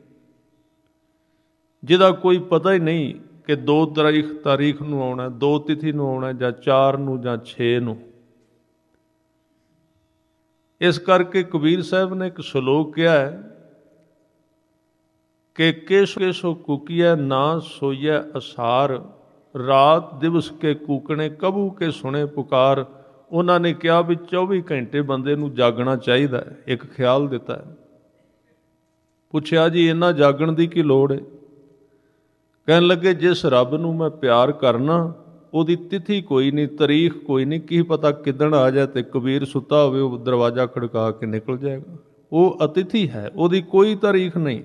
ਜਿਹਦਾ ਕੋਈ ਪਤਾ ਹੀ ਨਹੀਂ ਕਿ 2 ਤਾਰੀਖ ਨੂੰ ਆਉਣਾ, 2 ਤਿਥੀ ਨੂੰ ਆਉਣਾ, ਜਾਂ 4 ਨੂੰ, ਜਾਂ 6 ਨੂੰ। ਇਸ ਕਰਕੇ ਕਬੀਰ ਸਾਹਿਬ ਨੇ ਇੱਕ ਸ਼ਲੋਕ ਕਿਹਾ ਹੈ ਕਿ ਕੇਸੋ ਕੇਸੋ ਕੂਕੀਐ ਨਾ ਸੋਈਐ ਅਸਾਰ, ਰਾਤ ਦਿਵਸ ਕੇ ਕੂਕਣੇ ਕਬੂ ਕੇ ਸੁਣੇ ਪੁਕਾਰ। ਉਹਨਾਂ ਨੇ ਕਿਹਾ ਵੀ 24 ਘੰਟੇ ਬੰਦੇ ਨੂੰ ਜਾਗਣਾ ਚਾਹੀਦਾ ਹੈ। ਇੱਕ ਖਿਆਲ ਦਿੱਤਾ ਹੈ। ਪੁੱਛਿਆ ਜੀ ਇਹਨਾਂ ਜਾਗਣ ਦੀ ਕੀ ਲੋੜ ਹੈ? ਕਹਿਣ ਲੱਗੇ ਜਿਸ ਰੱਬ ਨੂੰ ਮੈਂ ਪਿਆਰ ਕਰਨਾ ਉਹਦੀ ਤਿਥੀ ਕੋਈ ਨਹੀਂ, ਤਾਰੀਖ ਕੋਈ ਨਹੀਂ, ਕੀ ਪਤਾ ਕਿੱਦਣ ਆ ਜਾਏ ਤੇ ਕਬੀਰ ਸੁੱਤਾ ਹੋਵੇ ਉਹ ਦਰਵਾਜ਼ਾ ਖੜਕਾ ਕੇ ਨਿਕਲ ਜਾਏਗਾ। ਉਹ ਅਤਿਥੀ ਹੈ, ਉਹਦੀ ਕੋਈ ਤਾਰੀਖ ਨਹੀਂ।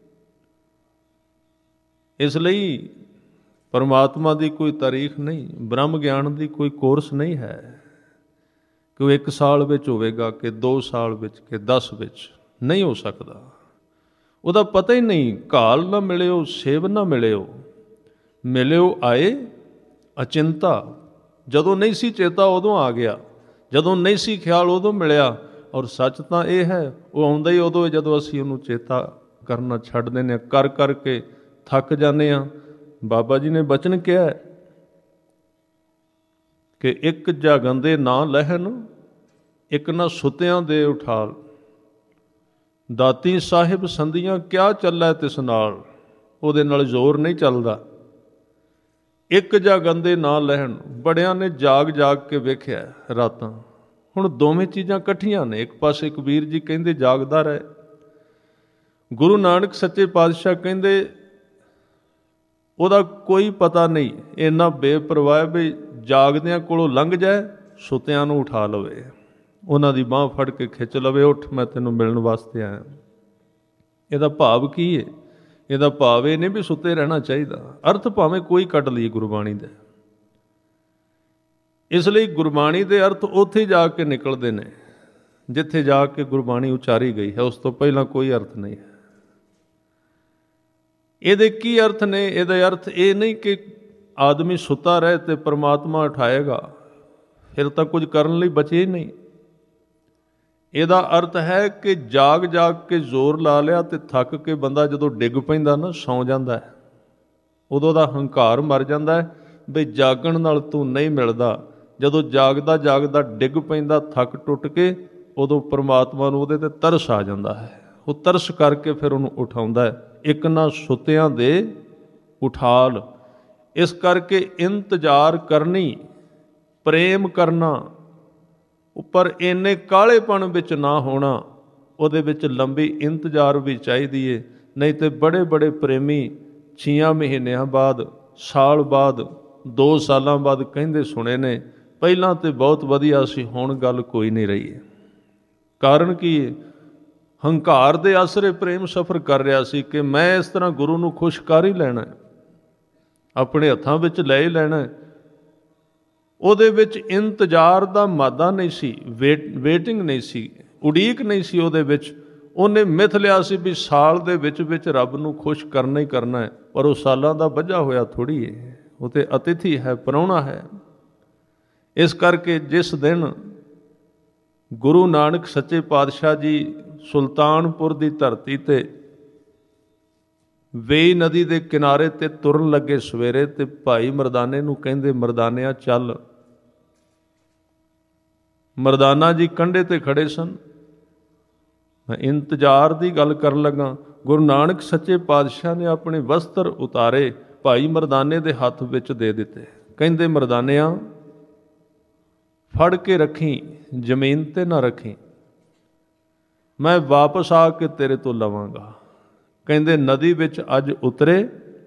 ਇਸ ਲਈ ਪਰਮਾਤਮਾ ਦੀ ਕੋਈ ਤਾਰੀਖ ਨਹੀਂ, ਬ੍ਰਹਮ ਗਿਆਨ ਦੀ ਕੋਈ ਕੋਰਸ ਨਹੀਂ ਹੈ ਕਿ ਉਹ 1 ਸਾਲ ਵਿੱਚ ਹੋਵੇਗਾ ਕਿ 2 ਸਾਲ ਵਿੱਚ ਕਿ 10 ਵਿੱਚ, ਨਹੀਂ ਹੋ ਸਕਦਾ। ਉਹਦਾ ਪਤਾ ਹੀ ਨਹੀਂ। ਘਾਲ ਨਾ ਮਿਲਿਓ ਸੇਵ ਨਾ ਮਿਲਿਓ, ਮਿਲਿਓ ਆਏ ਅਚਿੰਤਾ। ਜਦੋਂ ਨਹੀਂ ਸੀ ਚੇਤਾ ਉਦੋਂ ਆ ਗਿਆ, ਜਦੋਂ ਨਹੀਂ ਸੀ ਖਿਆਲ ਉਦੋਂ ਮਿਲਿਆ। ਔਰ ਸੱਚ ਤਾਂ ਇਹ ਹੈ ਉਹ ਆਉਂਦਾ ਹੀ ਉਦੋਂ ਜਦੋਂ ਅਸੀਂ ਉਹਨੂੰ ਚੇਤਾ ਕਰਨਾ ਛੱਡ ਦਿੰਦੇ ਹਾਂ, ਕਰ ਕਰਕੇ ਥੱਕ ਜਾਂਦੇ ਹਾਂ। ਬਾਬਾ ਜੀ ਨੇ ਬਚਨ ਕਿਹਾ ਕਿ ਇੱਕ ਜਾਗੰਦੇ ਨਾ ਲਹਿਣ, ਇੱਕ ਨਾ ਸੁੱਤਿਆਂ ਦੇ ਉਠਾਲ। ਦਾਤੀ ਸਾਹਿਬ ਸੰਧੀਆਂ ਕਿਆ ਚੱਲੈ ਤਿਸ ਨਾਲ, ਉਹਦੇ ਨਾਲ ਜ਼ੋਰ ਨਹੀਂ ਚੱਲਦਾ। ਇੱਕ ਜਾਗੰਦੇ ਨਾ ਲਹਿਣ, ਬੜਿਆਂ ਨੇ ਜਾਗ ਜਾਗ ਕੇ ਵੇਖਿਆ ਰਾਤਾਂ। ਹੁਣ ਦੋਵੇਂ ਚੀਜ਼ਾਂ ਇਕੱਠੀਆਂ ਨੇ। ਇੱਕ ਪਾਸੇ ਕਬੀਰ ਜੀ ਕਹਿੰਦੇ ਜਾਗਦਾ ਰਹੇ, ਗੁਰੂ ਨਾਨਕ ਸੱਚੇ ਪਾਤਸ਼ਾਹ ਕਹਿੰਦੇ ਉਹਦਾ ਕੋਈ ਪਤਾ ਨਹੀਂ, ਇੰਨਾ ਬੇਪਰਵਾਹ ਵੀ ਜਾਗਦਿਆਂ ਕੋਲੋਂ ਲੰਘ ਜਾਏ, ਸੁੱਤਿਆਂ ਨੂੰ ਉਠਾ ਲਵੇ, ਉਹਨਾਂ ਦੀ ਬਾਂਹ ਫੜ ਕੇ ਖਿੱਚ ਲਵੇ, ਉੱਠ ਮੈਂ ਤੈਨੂੰ ਮਿਲਣ ਵਾਸਤੇ ਆਇਆ। ਇਹਦਾ ਭਾਵ ਕੀ ਹੈ? ਇਹਦਾ ਭਾਵ ਇਹ ਨਹੀਂ ਵੀ ਸੁੱਤੇ ਰਹਿਣਾ ਚਾਹੀਦਾ। ਅਰਥ ਭਾਵੇਂ ਕੋਈ ਕੱਢ ਲਈਏ ਗੁਰਬਾਣੀ ਦੇ। ਇਸ ਲਈ ਗੁਰਬਾਣੀ ਦੇ ਅਰਥ ਉੱਥੇ ਜਾ ਕੇ ਨਿਕਲਦੇ ਨੇ ਜਿੱਥੇ ਜਾ ਕੇ ਗੁਰਬਾਣੀ ਉਚਾਰੀ ਗਈ ਹੈ, ਉਸ ਤੋਂ ਪਹਿਲਾਂ ਕੋਈ ਅਰਥ ਨਹੀਂ ਹੈ। ਇਹਦੇ ਕੀ ਅਰਥ ਨੇ? ਇਹਦਾ ਅਰਥ ਇਹ ਨਹੀਂ ਕਿ ਆਦਮੀ ਸੁੱਤਾ ਰਹੇ ਤੇ ਪਰਮਾਤਮਾ ਉਠਾਏਗਾ, ਫਿਰ ਤਾਂ ਕੁਝ ਕਰਨ ਲਈ ਬਚੇ ਹੀ ਨਹੀਂ। ਇਹਦਾ ਅਰਥ ਹੈ ਕਿ ਜਾਗ ਜਾਗ ਕੇ ਜ਼ੋਰ ਲਾ ਲਿਆ ਤੇ ਥੱਕ ਕੇ ਬੰਦਾ ਜਦੋਂ ਡਿੱਗ ਪੈਂਦਾ ਨਾ, ਸੌਂ ਜਾਂਦਾ ਹੈ, ਉਦੋਂ ਦਾ ਹੰਕਾਰ ਮਰ ਜਾਂਦਾ ਹੈ ਵੀ ਜਾਗਣ ਨਾਲ ਤੂੰ ਨਹੀਂ ਮਿਲਦਾ। ਜਦੋਂ ਜਾਗਦਾ ਜਾਗਦਾ ਡਿੱਗ ਪੈਂਦਾ ਥੱਕ ਟੁੱਟ ਕੇ, ਉਦੋਂ ਪਰਮਾਤਮਾ ਨੂੰ ਉਹਦੇ ਤੇ ਤਰਸ ਆ ਜਾਂਦਾ ਹੈ। ਉਹ ਤਰਸ ਕਰਕੇ ਫਿਰ ਉਹਨੂੰ ਉਠਾਉਂਦਾ ਹੈ। ਇੱਕ ਨਾ ਸੁੱਤਿਆਂ ਦੇ ਉਠਾਲ। ਇਸ ਕਰਕੇ ਇੰਤਜ਼ਾਰ ਕਰਨੀ, ਪ੍ਰੇਮ ਕਰਨਾ, ਉੱਪਰ ਇੰਨੇ ਕਾਹਲੇਪਣ ਵਿੱਚ ਨਾ ਹੋਣਾ, ਉਹਦੇ ਵਿੱਚ ਲੰਬੀ ਇੰਤਜ਼ਾਰ ਵੀ ਚਾਹੀਦੀ ਏ। ਨਹੀਂ ਤੇ ਬੜੇ ਬੜੇ ਪ੍ਰੇਮੀ 6 ਮਹੀਨਿਆਂ ਬਾਅਦ, ਸਾਲ ਬਾਅਦ, 2 ਸਾਲਾਂ ਬਾਅਦ ਕਹਿੰਦੇ ਸੁਣੇ ਨੇ, ਪਹਿਲਾਂ ਤੇ ਬਹੁਤ ਵਧੀਆ ਸੀ, ਹੁਣ ਗੱਲ ਕੋਈ ਨਹੀਂ ਰਹੀ ਹੈ। ਕਾਰਨ ਕੀ ਹੈ? ਹੰਕਾਰ ਦੇ ਆਸਰੇ ਪ੍ਰੇਮ ਸਫ਼ਰ ਕਰ ਰਿਹਾ ਸੀ ਕਿ ਮੈਂ ਇਸ ਤਰ੍ਹਾਂ ਗੁਰੂ ਨੂੰ ਖੁਸ਼ ਕਰ ਹੀ ਲੈਣਾ, ਆਪਣੇ ਹੱਥਾਂ ਵਿੱਚ ਲੈ ਹੀ ਲੈਣਾ। ਉਹਦੇ ਵਿੱਚ ਇੰਤਜ਼ਾਰ ਦਾ ਮਾਦਾ ਨਹੀਂ ਸੀ, ਵੇਟਿੰਗ ਨਹੀਂ ਸੀ, ਉਡੀਕ ਨਹੀਂ ਸੀ ਉਹਦੇ ਵਿੱਚ। ਉਹਨੇ ਮਿਥ ਲਿਆ ਸੀ ਵੀ ਸਾਲ ਦੇ ਵਿੱਚ ਵਿੱਚ ਰੱਬ ਨੂੰ ਖੁਸ਼ ਕਰਨਾ ਹੀ ਕਰਨਾ ਹੈ, ਪਰ ਉਹ ਸਾਲਾਂ ਦਾ ਬੱਝਾ ਹੋਇਆ ਥੋੜ੍ਹੀ ਹੈ, ਉਹ ਤੇ ਅਤਿਥੀ ਹੈ, ਪ੍ਰਾਹੁਣਾ ਹੈ। ਇਸ ਕਰਕੇ ਜਿਸ ਦਿਨ ਗੁਰੂ ਨਾਨਕ ਸੱਚੇ ਪਾਤਸ਼ਾਹ ਜੀ ਸੁਲਤਾਨਪੁਰ ਦੀ ਧਰਤੀ ਤੇ ਵੇਈ ਨਦੀ ਦੇ ਕਿਨਾਰੇ ਤੇ ਤੁਰਨ ਲੱਗੇ ਸਵੇਰੇ, ਤੇ ਭਾਈ ਮਰਦਾਨੇ ਨੂੰ ਕਹਿੰਦੇ, ਮਰਦਾਨਿਆ ਚੱਲ। ਮਰਦਾਨਾ ਜੀ ਕੰਢੇ ਤੇ ਖੜੇ ਸਨ। ਮੈਂ ਇੰਤਜ਼ਾਰ ਦੀ ਗੱਲ ਕਰਨ ਲੱਗਾ। ਗੁਰੂ ਨਾਨਕ ਸੱਚੇ ਪਾਤਸ਼ਾਹ ਨੇ ਆਪਣੇ ਵਸਤਰ ਉਤਾਰੇ, ਭਾਈ ਮਰਦਾਨੇ ਦੇ ਹੱਥ ਵਿੱਚ ਦੇ ਦਿੱਤੇ। ਕਹਿੰਦੇ ਮਰਦਾਨਿਆ ਫੜ ਕੇ ਰੱਖੀ, ਜ਼ਮੀਨ ਤੇ ਨਾ ਰੱਖੀ, ਮੈਂ ਵਾਪਸ ਆ ਕੇ ਤੇਰੇ ਤੋਂ ਲਵਾਂਗਾ। ਕਹਿੰਦੇ ਨਦੀ ਵਿੱਚ ਅੱਜ ਉਤਰੇ,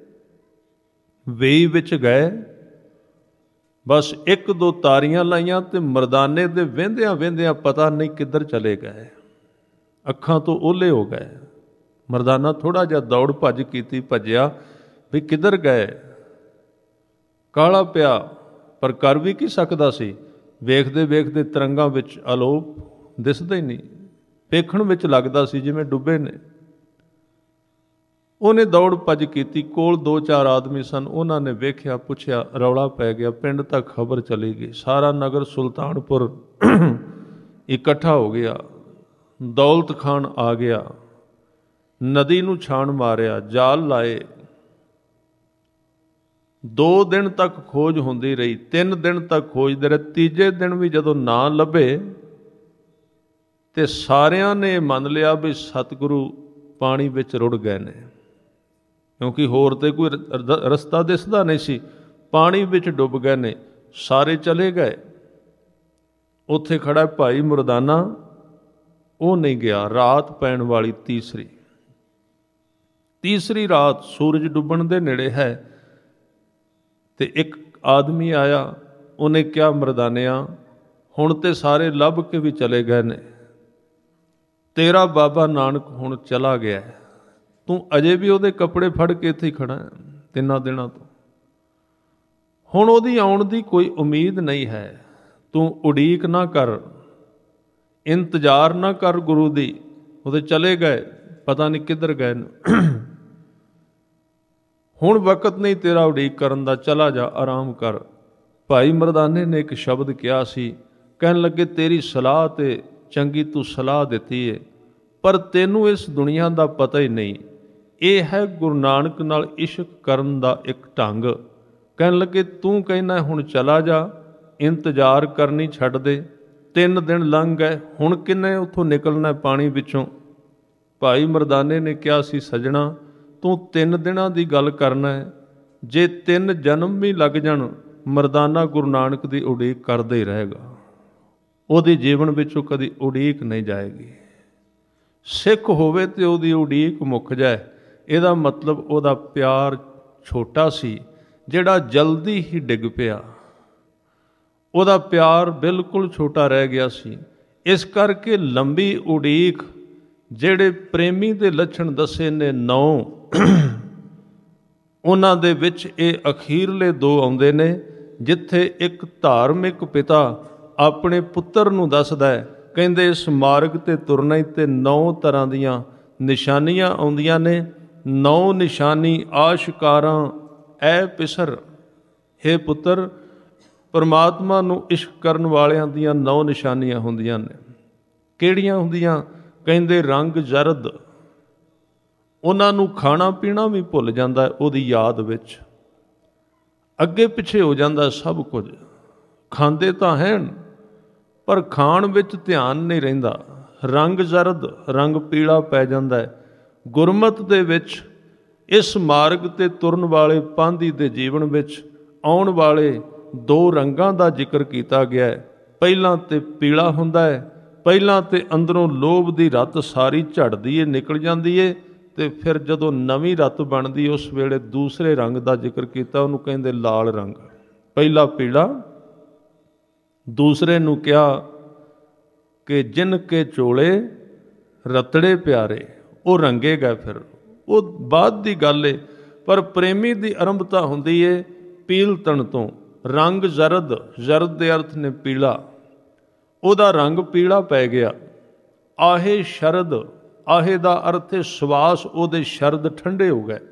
ਵੇਈ ਵਿੱਚ ਗਏ, ਬਸ 1-2 ਤਾਰੀਆਂ ਲਾਈਆਂ ਤੇ ਮਰਦਾਨੇ ਦੇ ਵਹਿੰਦਿਆਂ ਵਹਿੰਦਿਆਂ ਪਤਾ ਨਹੀਂ ਕਿੱਧਰ ਚਲੇ ਗਏ, ਅੱਖਾਂ ਤੋਂ ਓਹਲੇ ਹੋ ਗਏ। ਮਰਦਾਨਾ ਥੋੜ੍ਹਾ ਜਿਹਾ ਦੌੜ ਭੱਜ ਕੀਤੀ, ਭੱਜਿਆ ਵੀ ਕਿੱਧਰ ਗਏ, ਕਾਹਲਾ ਪਿਆ, ਪਰ ਕਰ ਵੀ ਕੀ ਸਕਦਾ ਸੀ। ਵੇਖਦੇ ਵੇਖਦੇ ਤਰੰਗਾਂ ਵਿੱਚ ਅਲੋਪ ਦਿਸਦਾ ਹੀ ਨਹੀਂ, ਵੇਖਣ ਵਿੱਚ ਲੱਗਦਾ ਸੀ ਜਿਵੇਂ ਡੁੱਬੇ ਨੇ। ਉਹਨੇ ਦੌੜ ਭੱਜ ਕੀਤੀ, ਕੋਲ 2-4 ਆਦਮੀ ਸਨ, ਉਹਨਾਂ ਨੇ ਵੇਖਿਆ, ਪੁੱਛਿਆ, ਰੌਲਾ ਪੈ ਗਿਆ, ਪਿੰਡ ਤੱਕ ਖਬਰ ਚਲੀ ਗਈ, ਸਾਰਾ ਨਗਰ ਸੁਲਤਾਨਪੁਰ ਇਕੱਠਾ ਹੋ ਗਿਆ। ਦੌਲਤ ਖਾਨ ਆ ਗਿਆ, ਨਦੀ ਨੂੰ ਛਾਣ ਮਾਰਿਆ, ਜਾਲ ਲਾਏ। 2 ਦਿਨ ਤੱਕ ਖੋਜ ਹੁੰਦੀ ਰਹੀ, 3 ਦਿਨ ਤੱਕ ਖੋਜਦੇ ਰਹੇ। ਤੀਜੇ ਦਿਨ ਵੀ ਜਦੋਂ ਨਾ ਲੱਭੇ ਤੇ ਸਾਰਿਆਂ ਨੇ ਮੰਨ ਲਿਆ ਵੀ ਸਤਿਗੁਰੂ ਪਾਣੀ ਵਿੱਚ ਰੁੜ ਗਏ ਨੇ, ਕਿਉਂਕਿ ਹੋਰ ਤੇ ਕੋਈ ਰਸਤਾ ਦਿਸਦਾ ਨਹੀਂ ਸੀ। ਪਾਣੀ ਵਿੱਚ ਡੁੱਬ ਗਏ ਨੇ, ਸਾਰੇ ਚਲੇ ਗਏ। ਉੱਥੇ ਖੜਾ ਭਾਈ ਮਰਦਾਨਾ, ਉਹ ਨਹੀਂ ਗਿਆ। ਰਾਤ ਪੈਣ ਵਾਲੀ ਤੀਸਰੀ ਰਾਤ, ਸੂਰਜ ਡੁੱਬਣ ਦੇ ਨੇੜੇ ਹੈ। ਤੇ ਇੱਕ ਆਦਮੀ ਆਇਆ, ਉਹਨੇ ਕਿਹਾ, ਮਰਦਾਨਿਆਂ, ਹੁਣ ਤੇ ਸਾਰੇ ਲੱਭ ਕੇ ਵੀ ਚਲੇ ਗਏ ਨੇ, ਤੇਰਾ ਬਾਬਾ ਨਾਨਕ ਹੁਣ ਚਲਾ ਗਿਆ, ਤੂੰ ਅਜੇ ਵੀ ਉਹਦੇ ਕੱਪੜੇ ਫੜ ਕੇ ਇੱਥੇ ਹੀ ਖੜਾ ਹੈ 3 ਦਿਨਾਂ ਤੋਂ। ਹੁਣ ਉਹਦੀ ਆਉਣ ਦੀ ਕੋਈ ਉਮੀਦ ਨਹੀਂ ਹੈ, ਤੂੰ ਉਡੀਕ ਨਾ ਕਰ, ਇੰਤਜ਼ਾਰ ਨਾ ਕਰ ਗੁਰੂ ਦੀ। ਉਹਦੇ ਚਲੇ ਗਏ, ਪਤਾ ਨਹੀਂ ਕਿੱਧਰ ਗਏ ਨੇ। ਹੁਣ ਵਕਤ ਨਹੀਂ ਤੇਰਾ ਉਡੀਕ ਕਰਨ ਦਾ, ਚਲਾ ਜਾ, ਆਰਾਮ ਕਰ। ਭਾਈ ਮਰਦਾਨੇ ਨੇ ਇੱਕ ਸ਼ਬਦ ਕਿਹਾ ਸੀ, ਕਹਿਣ ਲੱਗੇ, ਤੇਰੀ ਸਲਾਹ ਤੇ ਚੰਗੀ ਤੂੰ ਸਲਾਹ ਦਿੱਤੀ ਏ, ਪਰ ਤੈਨੂੰ ਇਸ ਦੁਨੀਆ ਦਾ ਪਤਾ ਹੀ ਨਹੀਂ। ਇਹ ਹੈ ਗੁਰੂ ਨਾਨਕ ਨਾਲ ਇਸ਼ਕ ਕਰਨ ਦਾ ਇੱਕ ਢੰਗ। ਕਹਿਣ ਲੱਗੇ, ਤੂੰ ਕਹਿੰਦਾ ਹੁਣ ਚਲਾ ਜਾ, ਇੰਤਜ਼ਾਰ ਕਰਨੀ ਛੱਡ ਦੇ। 3 ਦਿਨ ਲੰਘ ਗਏ, ਹੁਣ ਕਿੰਨੇ ਉੱਥੋਂ ਨਿਕਲਣਾ ਪਾਣੀ ਵਿੱਚੋਂ। ਭਾਈ ਮਰਦਾਨੇ ਨੇ ਕਿਹਾ ਸੀ, ਸੱਜਣਾ, ਤੂੰ 3 ਦਿਨਾਂ ਦੀ ਗੱਲ ਕਰਨਾ ਹੈ, ਜੇ 3 ਜਨਮ ਵੀ ਲੱਗ ਜਾਣ, ਮਰਦਾਨਾ ਗੁਰੂ ਨਾਨਕ ਦੀ ਉਡੀਕ ਕਰਦਾ ਹੀ ਰਹੇਗਾ। ਉਹਦੇ ਜੀਵਨ ਵਿੱਚੋਂ ਕਦੀ ਉਡੀਕ ਨਹੀਂ ਜਾਏਗੀ। ਸਿੱਖ ਹੋਵੇ ਤੇ ਉਹਦੀ ਉਡੀਕ ਮੁੱਕ ਜਾਏ, ਇਹਦਾ ਮਤਲਬ ਉਹਦਾ ਪਿਆਰ ਛੋਟਾ ਸੀ, ਜਿਹੜਾ ਜਲਦੀ ਹੀ ਡਿੱਗ ਪਿਆ। ਉਹਦਾ ਪਿਆਰ ਬਿਲਕੁਲ ਛੋਟਾ ਰਹਿ ਗਿਆ ਸੀ। ਇਸ ਕਰਕੇ ਲੰਬੀ ਉਡੀਕ, ਜਿਹੜੇ ਪ੍ਰੇਮੀ ਦੇ ਲੱਛਣ ਦੱਸੇ ਨੇ 9, ਉਹਨਾਂ ਦੇ ਵਿੱਚ ਇਹ ਅਖੀਰਲੇ 2 ਆਉਂਦੇ ਨੇ, ਜਿੱਥੇ ਇੱਕ ਧਾਰਮਿਕ ਪਿਤਾ ਆਪਣੇ ਪੁੱਤਰ ਨੂੰ ਦੱਸਦਾ ਹੈ, ਕਹਿੰਦੇ ਇਸ ਮਾਰਗ ਤੇ ਤੁਰਨਾ ਹੀ ਤੇ 9 ਤਰ੍ਹਾਂ ਦੀਆਂ ਨਿਸ਼ਾਨੀਆਂ ਆਉਂਦੀਆਂ ਨੇ। 9 ਨਿਸ਼ਾਨੀ ਆਸ਼ਕਾਰਾਂ ਐ ਪਿਸਰ, ਹੇ ਪੁੱਤਰ, ਪਰਮਾਤਮਾ ਨੂੰ ਇਸ਼ਕ ਕਰਨ ਵਾਲਿਆਂ ਦੀਆਂ 9 ਨਿਸ਼ਾਨੀਆਂ ਹੁੰਦੀਆਂ ਨੇ। ਕਿਹੜੀਆਂ ਹੁੰਦੀਆਂ? ਕਹਿੰਦੇ ਰੰਗ ਜ਼ਰਦ, ਉਹਨਾਂ ਨੂੰ ਖਾਣਾ ਪੀਣਾ ਵੀ ਭੁੱਲ ਜਾਂਦਾ ਉਹਦੀ ਯਾਦ ਵਿੱਚ, ਅੱਗੇ ਪਿੱਛੇ ਹੋ ਜਾਂਦਾ ਸਭ ਕੁਝ। ਖਾਂਦੇ ਤਾਂ ਹੈ ਪਰ ਖਾਣ ਵਿੱਚ ਧਿਆਨ ਨਹੀਂ ਰਹਿੰਦਾ। ਰੰਗ ਜ਼ਰਦ, ਰੰਗ ਪੀਲਾ ਪੈ ਜਾਂਦਾ ਹੈ। ਗੁਰਮਤਿ ਦੇ ਵਿੱਚ ਇਸ ਮਾਰਗ ਤੇ ਤੁਰਨ ਵਾਲੇ ਪਾਂਧੀ ਦੇ ਜੀਵਨ ਵਿੱਚ ਆਉਣ ਵਾਲੇ 2 ਰੰਗਾਂ ਦਾ ਜ਼ਿਕਰ ਕੀਤਾ ਗਿਆ ਹੈ। ਪਹਿਲਾਂ ਤੇ ਪੀਲਾ ਹੁੰਦਾ ਹੈ, ਪਹਿਲਾਂ ਤੇ ਅੰਦਰੋਂ ਲੋਭ ਦੀ ਰੱਤ ਸਾਰੀ ਝੜਦੀ ਏ, ਨਿਕਲ ਜਾਂਦੀ ਏ, ਤੇ ਫਿਰ ਜਦੋਂ ਨਵੀਂ ਰੱਤ ਬਣਦੀ ਉਸ ਵੇਲੇ ਦੂਸਰੇ ਰੰਗ ਦਾ ਜ਼ਿਕਰ ਕੀਤਾ, ਉਹਨੂੰ ਕਹਿੰਦੇ ਲਾਲ ਰੰਗ। ਪਹਿਲਾ ਪੀਲਾ, ਦੂਸਰੇ ਨੂੰ ਕਿਹਾ ਕਿ ਜਿਨ ਕੇ ਚੋਲੇ ਰਤੜੇ ਪਿਆਰੇ, ਉਹ ਰੰਗੇ ਗਏ। ਫਿਰ ਉਹ ਬਾਅਦ ਦੀ ਗੱਲ ਏ, ਪਰ ਪ੍ਰੇਮੀ ਦੀ ਆਰੰਭਤਾ ਹੁੰਦੀ ਏ ਪੀਲਤਣ ਤੋਂ। ਰੰਗ ਜ਼ਰਦ, ਜ਼ਰਦ ਦੇ ਅਰਥ ਨੇ ਪੀਲਾ, ਉਹਦਾ ਰੰਗ ਪੀਲਾ ਪੈ ਗਿਆ। ਆਹੇ ਸ਼ਰਦ, ਆਹੇ ਦਾ ਅਰਥ ਹੈ ਸਵਾਸ, ਉਹਦੇ ਸ਼ਰਦ ਠੰਡੇ ਹੋ ਗਏ।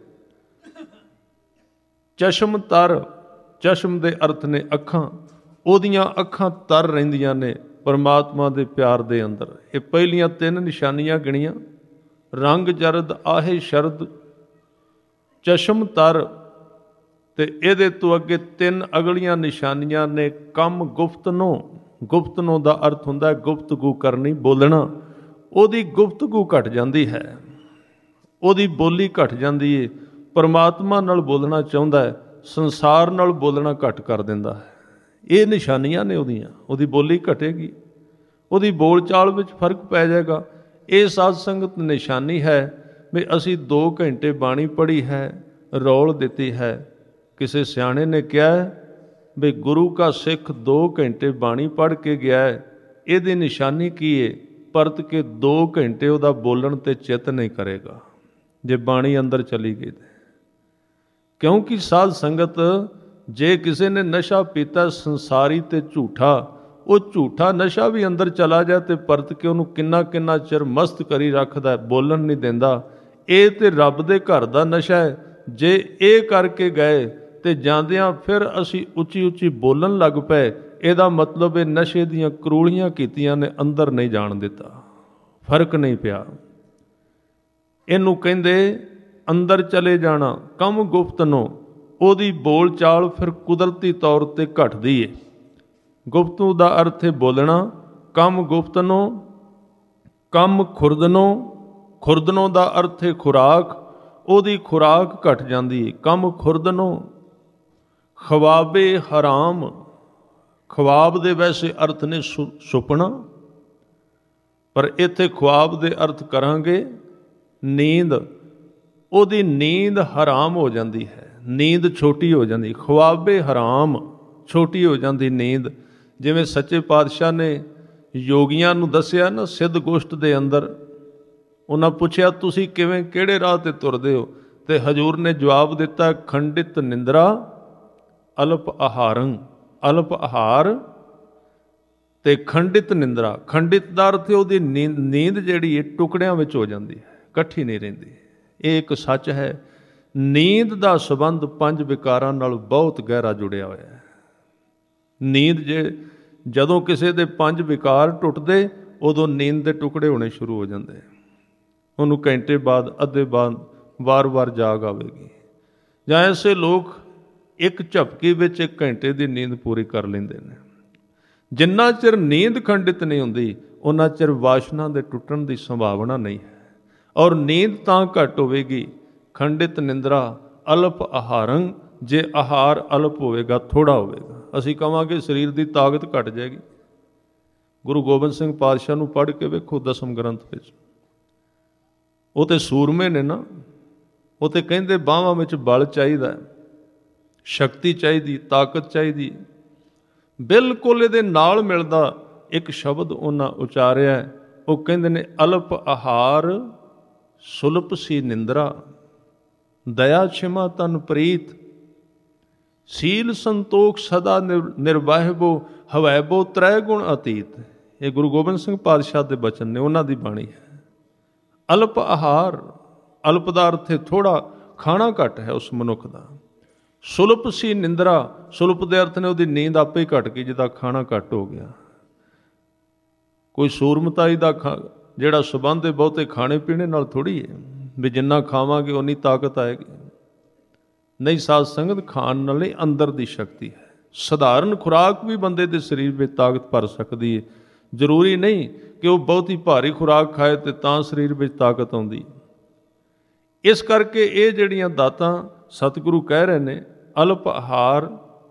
ਚਸ਼ਮ ਤਰ, ਚਸ਼ਮ ਦੇ ਅਰਥ ਨੇ ਅੱਖਾਂ, ਉਹਦੀਆਂ ਅੱਖਾਂ ਤਰ ਰਹਿੰਦੀਆਂ ਨੇ ਪਰਮਾਤਮਾ ਦੇ ਪਿਆਰ ਦੇ ਅੰਦਰ। ਇਹ ਪਹਿਲੀਆਂ 3 ਨਿਸ਼ਾਨੀਆਂ ਗਿਣੀਆਂ, ਰੰਗ ਜਰਦ, ਆਹੇ ਸ਼ਰਦ, ਚਸ਼ਮ ਤਰ, ਤੇ ਇਹਦੇ ਤੋਂ ਅੱਗੇ 3 ਅਗਲੀਆਂ ਨਿਸ਼ਾਨੀਆਂ ਨੇ ਕੰਮ ਗੁਫਤਨੋ। ਗੁਫਤਨੋ ਦਾ ਅਰਥ ਹੁੰਦਾ ਗੁਫਤਗੂ ਕਰਨੀ, ਬੋਲਣਾ। ਉਹਦੀ ਗੁਫਤਗੂ ਘਟ ਜਾਂਦੀ ਹੈ, ਉਹਦੀ ਬੋਲੀ ਘਟ ਜਾਂਦੀ ਏ। ਪਰਮਾਤਮਾ ਨਾਲ ਬੋਲਣਾ ਚਾਹੁੰਦਾ ਹੈ, ਸੰਸਾਰ ਨਾਲ ਬੋਲਣਾ ਘੱਟ ਕਰ ਦਿੰਦਾ ਹੈ। ਇਹ ਨਿਸ਼ਾਨੀਆਂ ਨੇ ਉਹਦੀਆਂ। ਉਹਦੀ ਬੋਲੀ ਘਟੇਗੀ, ਉਹਦੀ ਬੋਲ ਚਾਲ ਵਿੱਚ ਫਰਕ ਪੈ ਜਾਏਗਾ। ਇਹ ਸਾਧ ਸੰਗਤ ਨਿਸ਼ਾਨੀ ਹੈ ਵੀ ਅਸੀਂ 2 ਘੰਟੇ ਬਾਣੀ ਪੜ੍ਹੀ ਹੈ, ਰੌਲ ਦਿੱਤੀ ਹੈ। ਕਿਸੇ ਸਿਆਣੇ ਨੇ ਕਿਹਾ ਵੀ ਗੁਰੂ ਕਾ ਸਿੱਖ 2 ਘੰਟੇ ਬਾਣੀ ਪੜ੍ਹ ਕੇ ਗਿਆ ਹੈ, ਇਹਦੀ ਨਿਸ਼ਾਨੀ ਕੀ ਹੈ? ਪਰਤ ਕੇ 2 ਘੰਟੇ ਉਹਦਾ ਬੋਲਣ ਤੇ ਚਿੱਤ ਨਹੀਂ ਕਰੇਗਾ ਜੇ ਬਾਣੀ ਅੰਦਰ ਚਲੀ ਗਈ। ਕਿਉਂਕਿ ਸਾਧ ਸੰਗਤ, ਜੇ ਕਿਸੇ ਨੇ ਨਸ਼ਾ ਪੀਤਾ ਸੰਸਾਰੀ ਤੇ ਝੂਠਾ, ਉਹ ਝੂਠਾ ਨਸ਼ਾ ਵੀ ਅੰਦਰ ਚਲਾ ਜਾਏ ਤੇ ਪਰਤ ਕੇ ਉਹਨੂੰ ਕਿੰਨਾ ਕਿੰਨਾ ਚਿਰ ਮਸਤ ਕਰੀ ਰੱਖਦਾ, ਬੋਲਣ ਨਹੀਂ ਦਿੰਦਾ। ਇਹ ਤੇ ਰੱਬ ਦੇ ਘਰ ਦਾ ਨਸ਼ਾ ਹੈ। ਜੇ ਇਹ ਕਰਕੇ ਗਏ ਤੇ ਜਾਂਦਿਆਂ ਫਿਰ ਅਸੀਂ ਉੱਚੀ ਉੱਚੀ ਬੋਲਣ ਲੱਗ ਪਏ, ਇਹਦਾ ਮਤਲਬ ਇਹ ਨਸ਼ੇ ਦੀਆਂ ਕਰੂਲੀਆਂ ਕੀਤੀਆਂ ਨੇ ਅੰਦਰ ਨਹੀਂ ਜਾਣ ਦਿੱਤਾ, ਫਰਕ ਨਹੀਂ ਪਿਆ। ਇਹਨੂੰ ਕਹਿੰਦੇ ਅੰਦਰ ਚਲੇ ਜਾਣਾ, ਕੰਮ ਗੁਪਤ ਨੂੰ। ਉਹਦੀ ਬੋਲ ਚਾਲ ਫਿਰ ਕੁਦਰਤੀ ਤੌਰ 'ਤੇ ਘਟਦੀ ਏ। ਗੁਪਤੂ ਦਾ ਅਰਥ ਹੈ ਬੋਲਣਾ, ਕੰਮ ਗੁਪਤ ਨੂੰ, ਕੰਮ ਖੁਰਦਨੋਂ। ਖੁਰਦਨੋਂ ਦਾ ਅਰਥ ਹੈ ਖੁਰਾਕ, ਉਹਦੀ ਖੁਰਾਕ ਘਟ ਜਾਂਦੀ ਹੈ। ਕੰਮ ਖੁਰਦਨੋਂ। ਖਵਾਬੇ ਹਰਾਮ, ਖਵਾਬ ਦੇ ਵੈਸੇ ਅਰਥ ਨੇ ਸੁਪਨਾ, ਪਰ ਇੱਥੇ ਖਵਾਬ ਦੇ ਅਰਥ ਕਰਾਂਗੇ ਨੀਂਦ। ਉਹਦੀ ਨੀਂਦ ਹਰਾਮ ਹੋ ਜਾਂਦੀ ਹੈ, ਨੀਂਦ ਛੋਟੀ ਹੋ ਜਾਂਦੀ। ਖਵਾਬੇ ਹਰਾਮ, ਛੋਟੀ ਹੋ ਜਾਂਦੀ ਨੀਂਦ। ਜਿਵੇਂ ਸੱਚੇ ਪਾਤਸ਼ਾਹ ਨੇ ਯੋਗੀਆਂ ਨੂੰ ਦੱਸਿਆ ਨਾ ਸਿੱਧ ਗੋਸ਼ਟ ਦੇ ਅੰਦਰ, ਉਹਨਾਂ ਪੁੱਛਿਆ ਤੁਸੀਂ ਕਿਵੇਂ, ਕਿਹੜੇ ਰਾਹ 'ਤੇ ਤੁਰਦੇ ਹੋ? ਤੇ ਹਜ਼ੂਰ ਨੇ ਜਵਾਬ ਦਿੱਤਾ, ਖੰਡਿਤ ਨਿੰਦਰਾ ਅਲਪ ਆਹਾਰੰ। ਅਲਪ ਆਹਾਰ ਤੇ ਖੰਡਿਤ ਨਿੰਦਰਾ। ਖੰਡਿਤ ਦਾ ਅਰਥ ਉਹਦੀ ਨੀਂਦ ਜਿਹੜੀ ਹੈ ਟੁਕੜਿਆਂ ਵਿੱਚ ਹੋ ਜਾਂਦੀ ਹੈ, ਇਕੱਠੀ ਨਹੀਂ ਰਹਿੰਦੀ। ਇਹ ਇੱਕ ਸੱਚ ਹੈ। ਨੀਂਦ ਦਾ ਸੰਬੰਧ ਪੰਜ ਵਿਕਾਰਾਂ ਨਾਲ ਬਹੁਤ ਗਹਿਰਾ ਜੁੜਿਆ ਹੋਇਆ ਹੈ। ਨੀਂਦ ਜਦੋਂ ਕਿਸੇ ਦੇ ਪੰਜ ਵਿਕਾਰ ਟੁੱਟਦੇ, ਉਦੋਂ ਨੀਂਦ ਦੇ ਟੁਕੜੇ ਹੋਣੇ ਸ਼ੁਰੂ ਹੋ ਜਾਂਦੇ। ਉਹਨੂੰ ਘੰਟੇ ਬਾਅਦ, ਅੱਧੇ ਬਾਅਦ ਵਾਰ-ਵਾਰ ਜਾਗ ਆਵੇਗੀ। ਜਾਂ ਐਸੇ ਲੋਕ ਇੱਕ ਝਪਕੀ ਵਿੱਚ 1 ਘੰਟੇ ਦੀ ਨੀਂਦ ਪੂਰੀ ਕਰ ਲੈਂਦੇ ਨੇ। ਜਿੰਨਾ ਚਿਰ ਨੀਂਦ ਖੰਡਿਤ ਨਹੀਂ ਹੁੰਦੀ, ਉਹਨਾਂ ਚਿਰ ਵਾਸ਼ਨਾ ਦੇ ਟੁੱਟਣ ਦੀ ਸੰਭਾਵਨਾ ਨਹੀਂ ਹੈ। ਔਰ ਨੀਂਦ ਤਾਂ ਘੱਟ ਹੋਵੇਗੀ, ਖੰਡਿਤ ਨਿੰਦਰਾ ਅਲਪ ਆਹਾਰੰ। ਜੇ ਆਹਾਰ ਅਲਪ ਹੋਵੇਗਾ, ਥੋੜ੍ਹਾ ਹੋਵੇਗਾ, ਅਸੀਂ ਕਹਾਂਗੇ ਸਰੀਰ ਦੀ ਤਾਕਤ ਘਟ ਜਾਏਗੀ। ਗੁਰੂ ਗੋਬਿੰਦ ਸਿੰਘ ਪਾਤਸ਼ਾਹ ਨੂੰ ਪੜ੍ਹ ਕੇ ਵੇਖੋ ਦਸਮ ਗ੍ਰੰਥ ਵਿੱਚ, ਉਹ ਤੇ ਸੂਰਮੇ ਨੇ ਨਾ, ਉਹ ਤੇ ਕਹਿੰਦੇ ਬਾਹਾਂ ਵਿੱਚ ਬਲ ਚਾਹੀਦਾ, ਸ਼ਕਤੀ ਚਾਹੀਦੀ, ਤਾਕਤ ਚਾਹੀਦੀ। ਬਿਲਕੁਲ ਇਹਦੇ ਨਾਲ ਮਿਲਦਾ ਇੱਕ ਸ਼ਬਦ ਉਹਨਾਂ ਉਚਾਰਿਆ, ਉਹ ਕਹਿੰਦੇ ਨੇ ਅਲਪ ਆਹਾਰ ਸੁਲਪ ਸੀ ਨਿੰਦਰਾ, ਦਇਆ ਛਿਮਾ ਤਨ ਪ੍ਰੀਤ, ਸੀਲ ਸੰਤੋਖ ਸਦਾ ਨਿਰਵਾਹਿਬੋ, ਹਵੈਬੋ ਤ੍ਰੈ ਗੁਣ ਅਤੀਤ। ਇਹ ਗੁਰੂ ਗੋਬਿੰਦ ਸਿੰਘ ਪਾਤਸ਼ਾਹ ਦੇ ਬਚਨ ਨੇ, ਉਹਨਾਂ ਦੀ ਬਾਣੀ ਹੈ। ਅਲਪ ਆਹਾਰ, ਅਲਪ ਦਾ ਅਰਥ ਹੈ ਥੋੜ੍ਹਾ, ਖਾਣਾ ਘੱਟ ਹੈ ਉਸ ਮਨੁੱਖ ਦਾ। ਸੁਲਪ ਸੀ ਨਿੰਦਰਾ, ਸੁਲਪ ਦੇ ਅਰਥ ਨੇ ਉਹਦੀ ਨੀਂਦ ਆਪੇ ਹੀ ਘਟ ਗਈ ਜਿਹਦਾ ਖਾਣਾ ਘੱਟ ਹੋ ਗਿਆ। ਕੋਈ ਸੂਰਮਤਾਈ ਦਾ ਜਿਹੜਾ ਸੰਬੰਧ ਹੈ ਬਹੁਤੇ ਖਾਣੇ ਪੀਣੇ ਨਾਲ ਥੋੜ੍ਹੀ ਹੈ, ਵੀ ਜਿੰਨਾ ਖਾਵਾਂਗੇ ਉਨੀ ਤਾਕਤ ਆਏਗੀ। ਨਹੀਂ, ਸਾਧ ਸੰਗਤ, ਖਾਣ ਨਾਲ ਨਹੀਂ, ਅੰਦਰ ਦੀ ਸ਼ਕਤੀ ਹੈ। ਸਧਾਰਨ ਖੁਰਾਕ ਵੀ ਬੰਦੇ ਦੇ ਸਰੀਰ ਵਿੱਚ ਤਾਕਤ ਭਰ ਸਕਦੀ ਹੈ। ਜ਼ਰੂਰੀ ਨਹੀਂ ਕਿ ਉਹ ਬਹੁਤੀ ਭਾਰੀ ਖੁਰਾਕ ਖਾਏ ਤੇ ਤਾਂ ਸਰੀਰ ਵਿੱਚ ਤਾਕਤ ਆਉਂਦੀ। ਇਸ ਕਰਕੇ ਇਹ ਜਿਹੜੀਆਂ ਦਾਤਾਂ ਸਤਿਗੁਰੂ ਕਹਿ ਰਹੇ ਨੇ, ਅਲਪ ਆਹਾਰ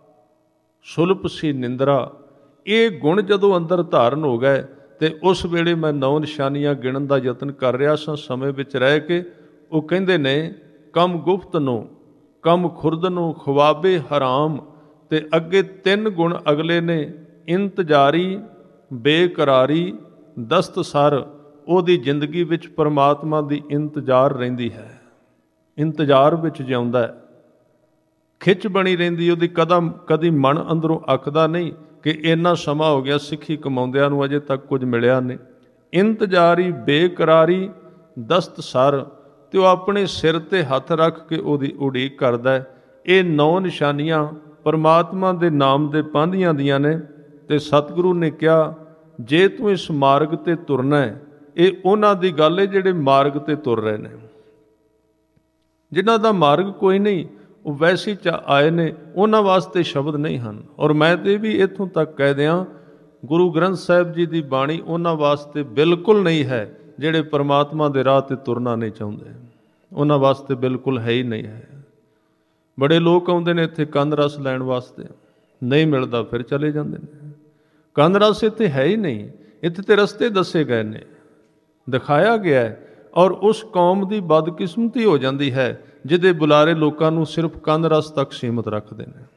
ਸੁਲਪ ਸੀ ਨਿੰਦਰਾ, ਇਹ ਗੁਣ ਜਦੋਂ ਅੰਦਰ ਧਾਰਨ ਹੋ ਗਏ ਤੇ ਉਸ ਵੇਲੇ ਮੈਂ 9 ਨਿਸ਼ਾਨੀਆਂ ਗਿਣਨ ਦਾ ਯਤਨ ਕਰ ਰਿਹਾ ਸਾਂ ਸਮੇਂ ਵਿੱਚ ਰਹਿ ਕੇ। ਉਹ ਕਹਿੰਦੇ ਨੇ ਕੰਮ ਗੁਪਤ ਨੂੰ, ਕੰਮ ਖੁਰਦ ਨੂੰ, ਖਵਾਬੇ ਹਰਾਮ, ਤੇ ਅੱਗੇ 3 ਗੁਣ ਅਗਲੇ ਨੇ, ਇੰਤਜ਼ਾਰੀ, ਬੇਕਰਾਰੀ, ਦਸਤਸਰ। ਉਹਦੀ ਜ਼ਿੰਦਗੀ ਵਿੱਚ ਪਰਮਾਤਮਾ ਦੀ ਇੰਤਜ਼ਾਰ ਰਹਿੰਦੀ ਹੈ, ਇੰਤਜ਼ਾਰ ਵਿੱਚ ਜਿਉਂਦਾ, ਖਿੱਚ ਬਣੀ ਰਹਿੰਦੀ ਉਹਦੀ। ਕਦੀ ਮਨ ਅੰਦਰੋਂ ਅੱਕਦਾ ਨਹੀਂ ਕਿ ਇੰਨਾ ਸਮਾਂ ਹੋ ਗਿਆ ਸਿੱਖੀ ਕਮਾਉਂਦਿਆਂ ਨੂੰ, ਅਜੇ ਤੱਕ ਕੁਝ ਮਿਲਿਆ ਨਹੀਂ। ਇੰਤਜ਼ਾਰੀ, ਬੇਕਰਾਰੀ, ਦਸਤਸਰ, ਤੇ ਉਹ ਆਪਣੇ ਸਿਰ 'ਤੇ ਹੱਥ ਰੱਖ ਕੇ ਉਹਦੀ ਉਡੀਕ ਕਰਦਾ। ਇਹ 9 ਨਿਸ਼ਾਨੀਆਂ ਪਰਮਾਤਮਾ ਦੇ ਨਾਮ ਦੇ ਪਾਂਧੀਆਂ ਦੀਆਂ ਨੇ। ਤੇ ਸਤਿਗੁਰੂ ਨੇ ਕਿਹਾ ਜੇ ਤੂੰ ਇਸ ਮਾਰਗ 'ਤੇ ਤੁਰਨਾ ਹੈ, ਇਹ ਉਹਨਾਂ ਦੀ ਗੱਲ ਹੈ ਜਿਹੜੇ ਮਾਰਗ 'ਤੇ ਤੁਰ ਰਹੇ ਨੇ। ਜਿਨ੍ਹਾਂ ਦਾ ਮਾਰਗ ਕੋਈ ਨਹੀਂ, ਉਹ ਵੈਸੇ ਚ ਆਏ ਨੇ, ਉਹਨਾਂ ਵਾਸਤੇ ਸ਼ਬਦ ਨਹੀਂ ਹਨ। ਔਰ ਮੈਂ ਤੇ ਵੀ ਇੱਥੋਂ ਤੱਕ ਕਹਿ ਦਿਆਂ, ਗੁਰੂ ਗ੍ਰੰਥ ਸਾਹਿਬ ਜੀ ਦੀ ਬਾਣੀ ਉਹਨਾਂ ਵਾਸਤੇ ਬਿਲਕੁਲ ਨਹੀਂ ਹੈ ਜਿਹੜੇ ਪਰਮਾਤਮਾ ਦੇ ਰਾਹ 'ਤੇ ਤੁਰਨਾ ਨਹੀਂ ਚਾਹੁੰਦੇ। ਉਹਨਾਂ ਵਾਸਤੇ ਬਿਲਕੁਲ ਹੈ ਹੀ ਨਹੀਂ ਹੈ। ਬੜੇ ਲੋਕ ਆਉਂਦੇ ਨੇ ਇੱਥੇ ਕੰਨ ਰਸ ਲੈਣ ਵਾਸਤੇ, ਨਹੀਂ ਮਿਲਦਾ ਫਿਰ ਚਲੇ ਜਾਂਦੇ ਨੇ। ਕੰਨ ਰਸ ਇੱਥੇ ਹੈ ਹੀ ਨਹੀਂ, ਇੱਥੇ ਤੇ ਰਸਤੇ ਦੱਸੇ ਗਏ ਨੇ, ਦਿਖਾਇਆ ਗਿਆ ਹੈ। ਔਰ ਉਸ ਕੌਮ ਦੀ ਬਦਕਿਸਮਤੀ ਹੋ ਜਾਂਦੀ ਹੈ ਜਿਹਦੇ ਬੁਲਾਰੇ ਲੋਕਾਂ ਨੂੰ ਸਿਰਫ ਕੰਨ ਰਸ ਤੱਕ ਸੀਮਤ ਰੱਖਦੇ ਨੇ।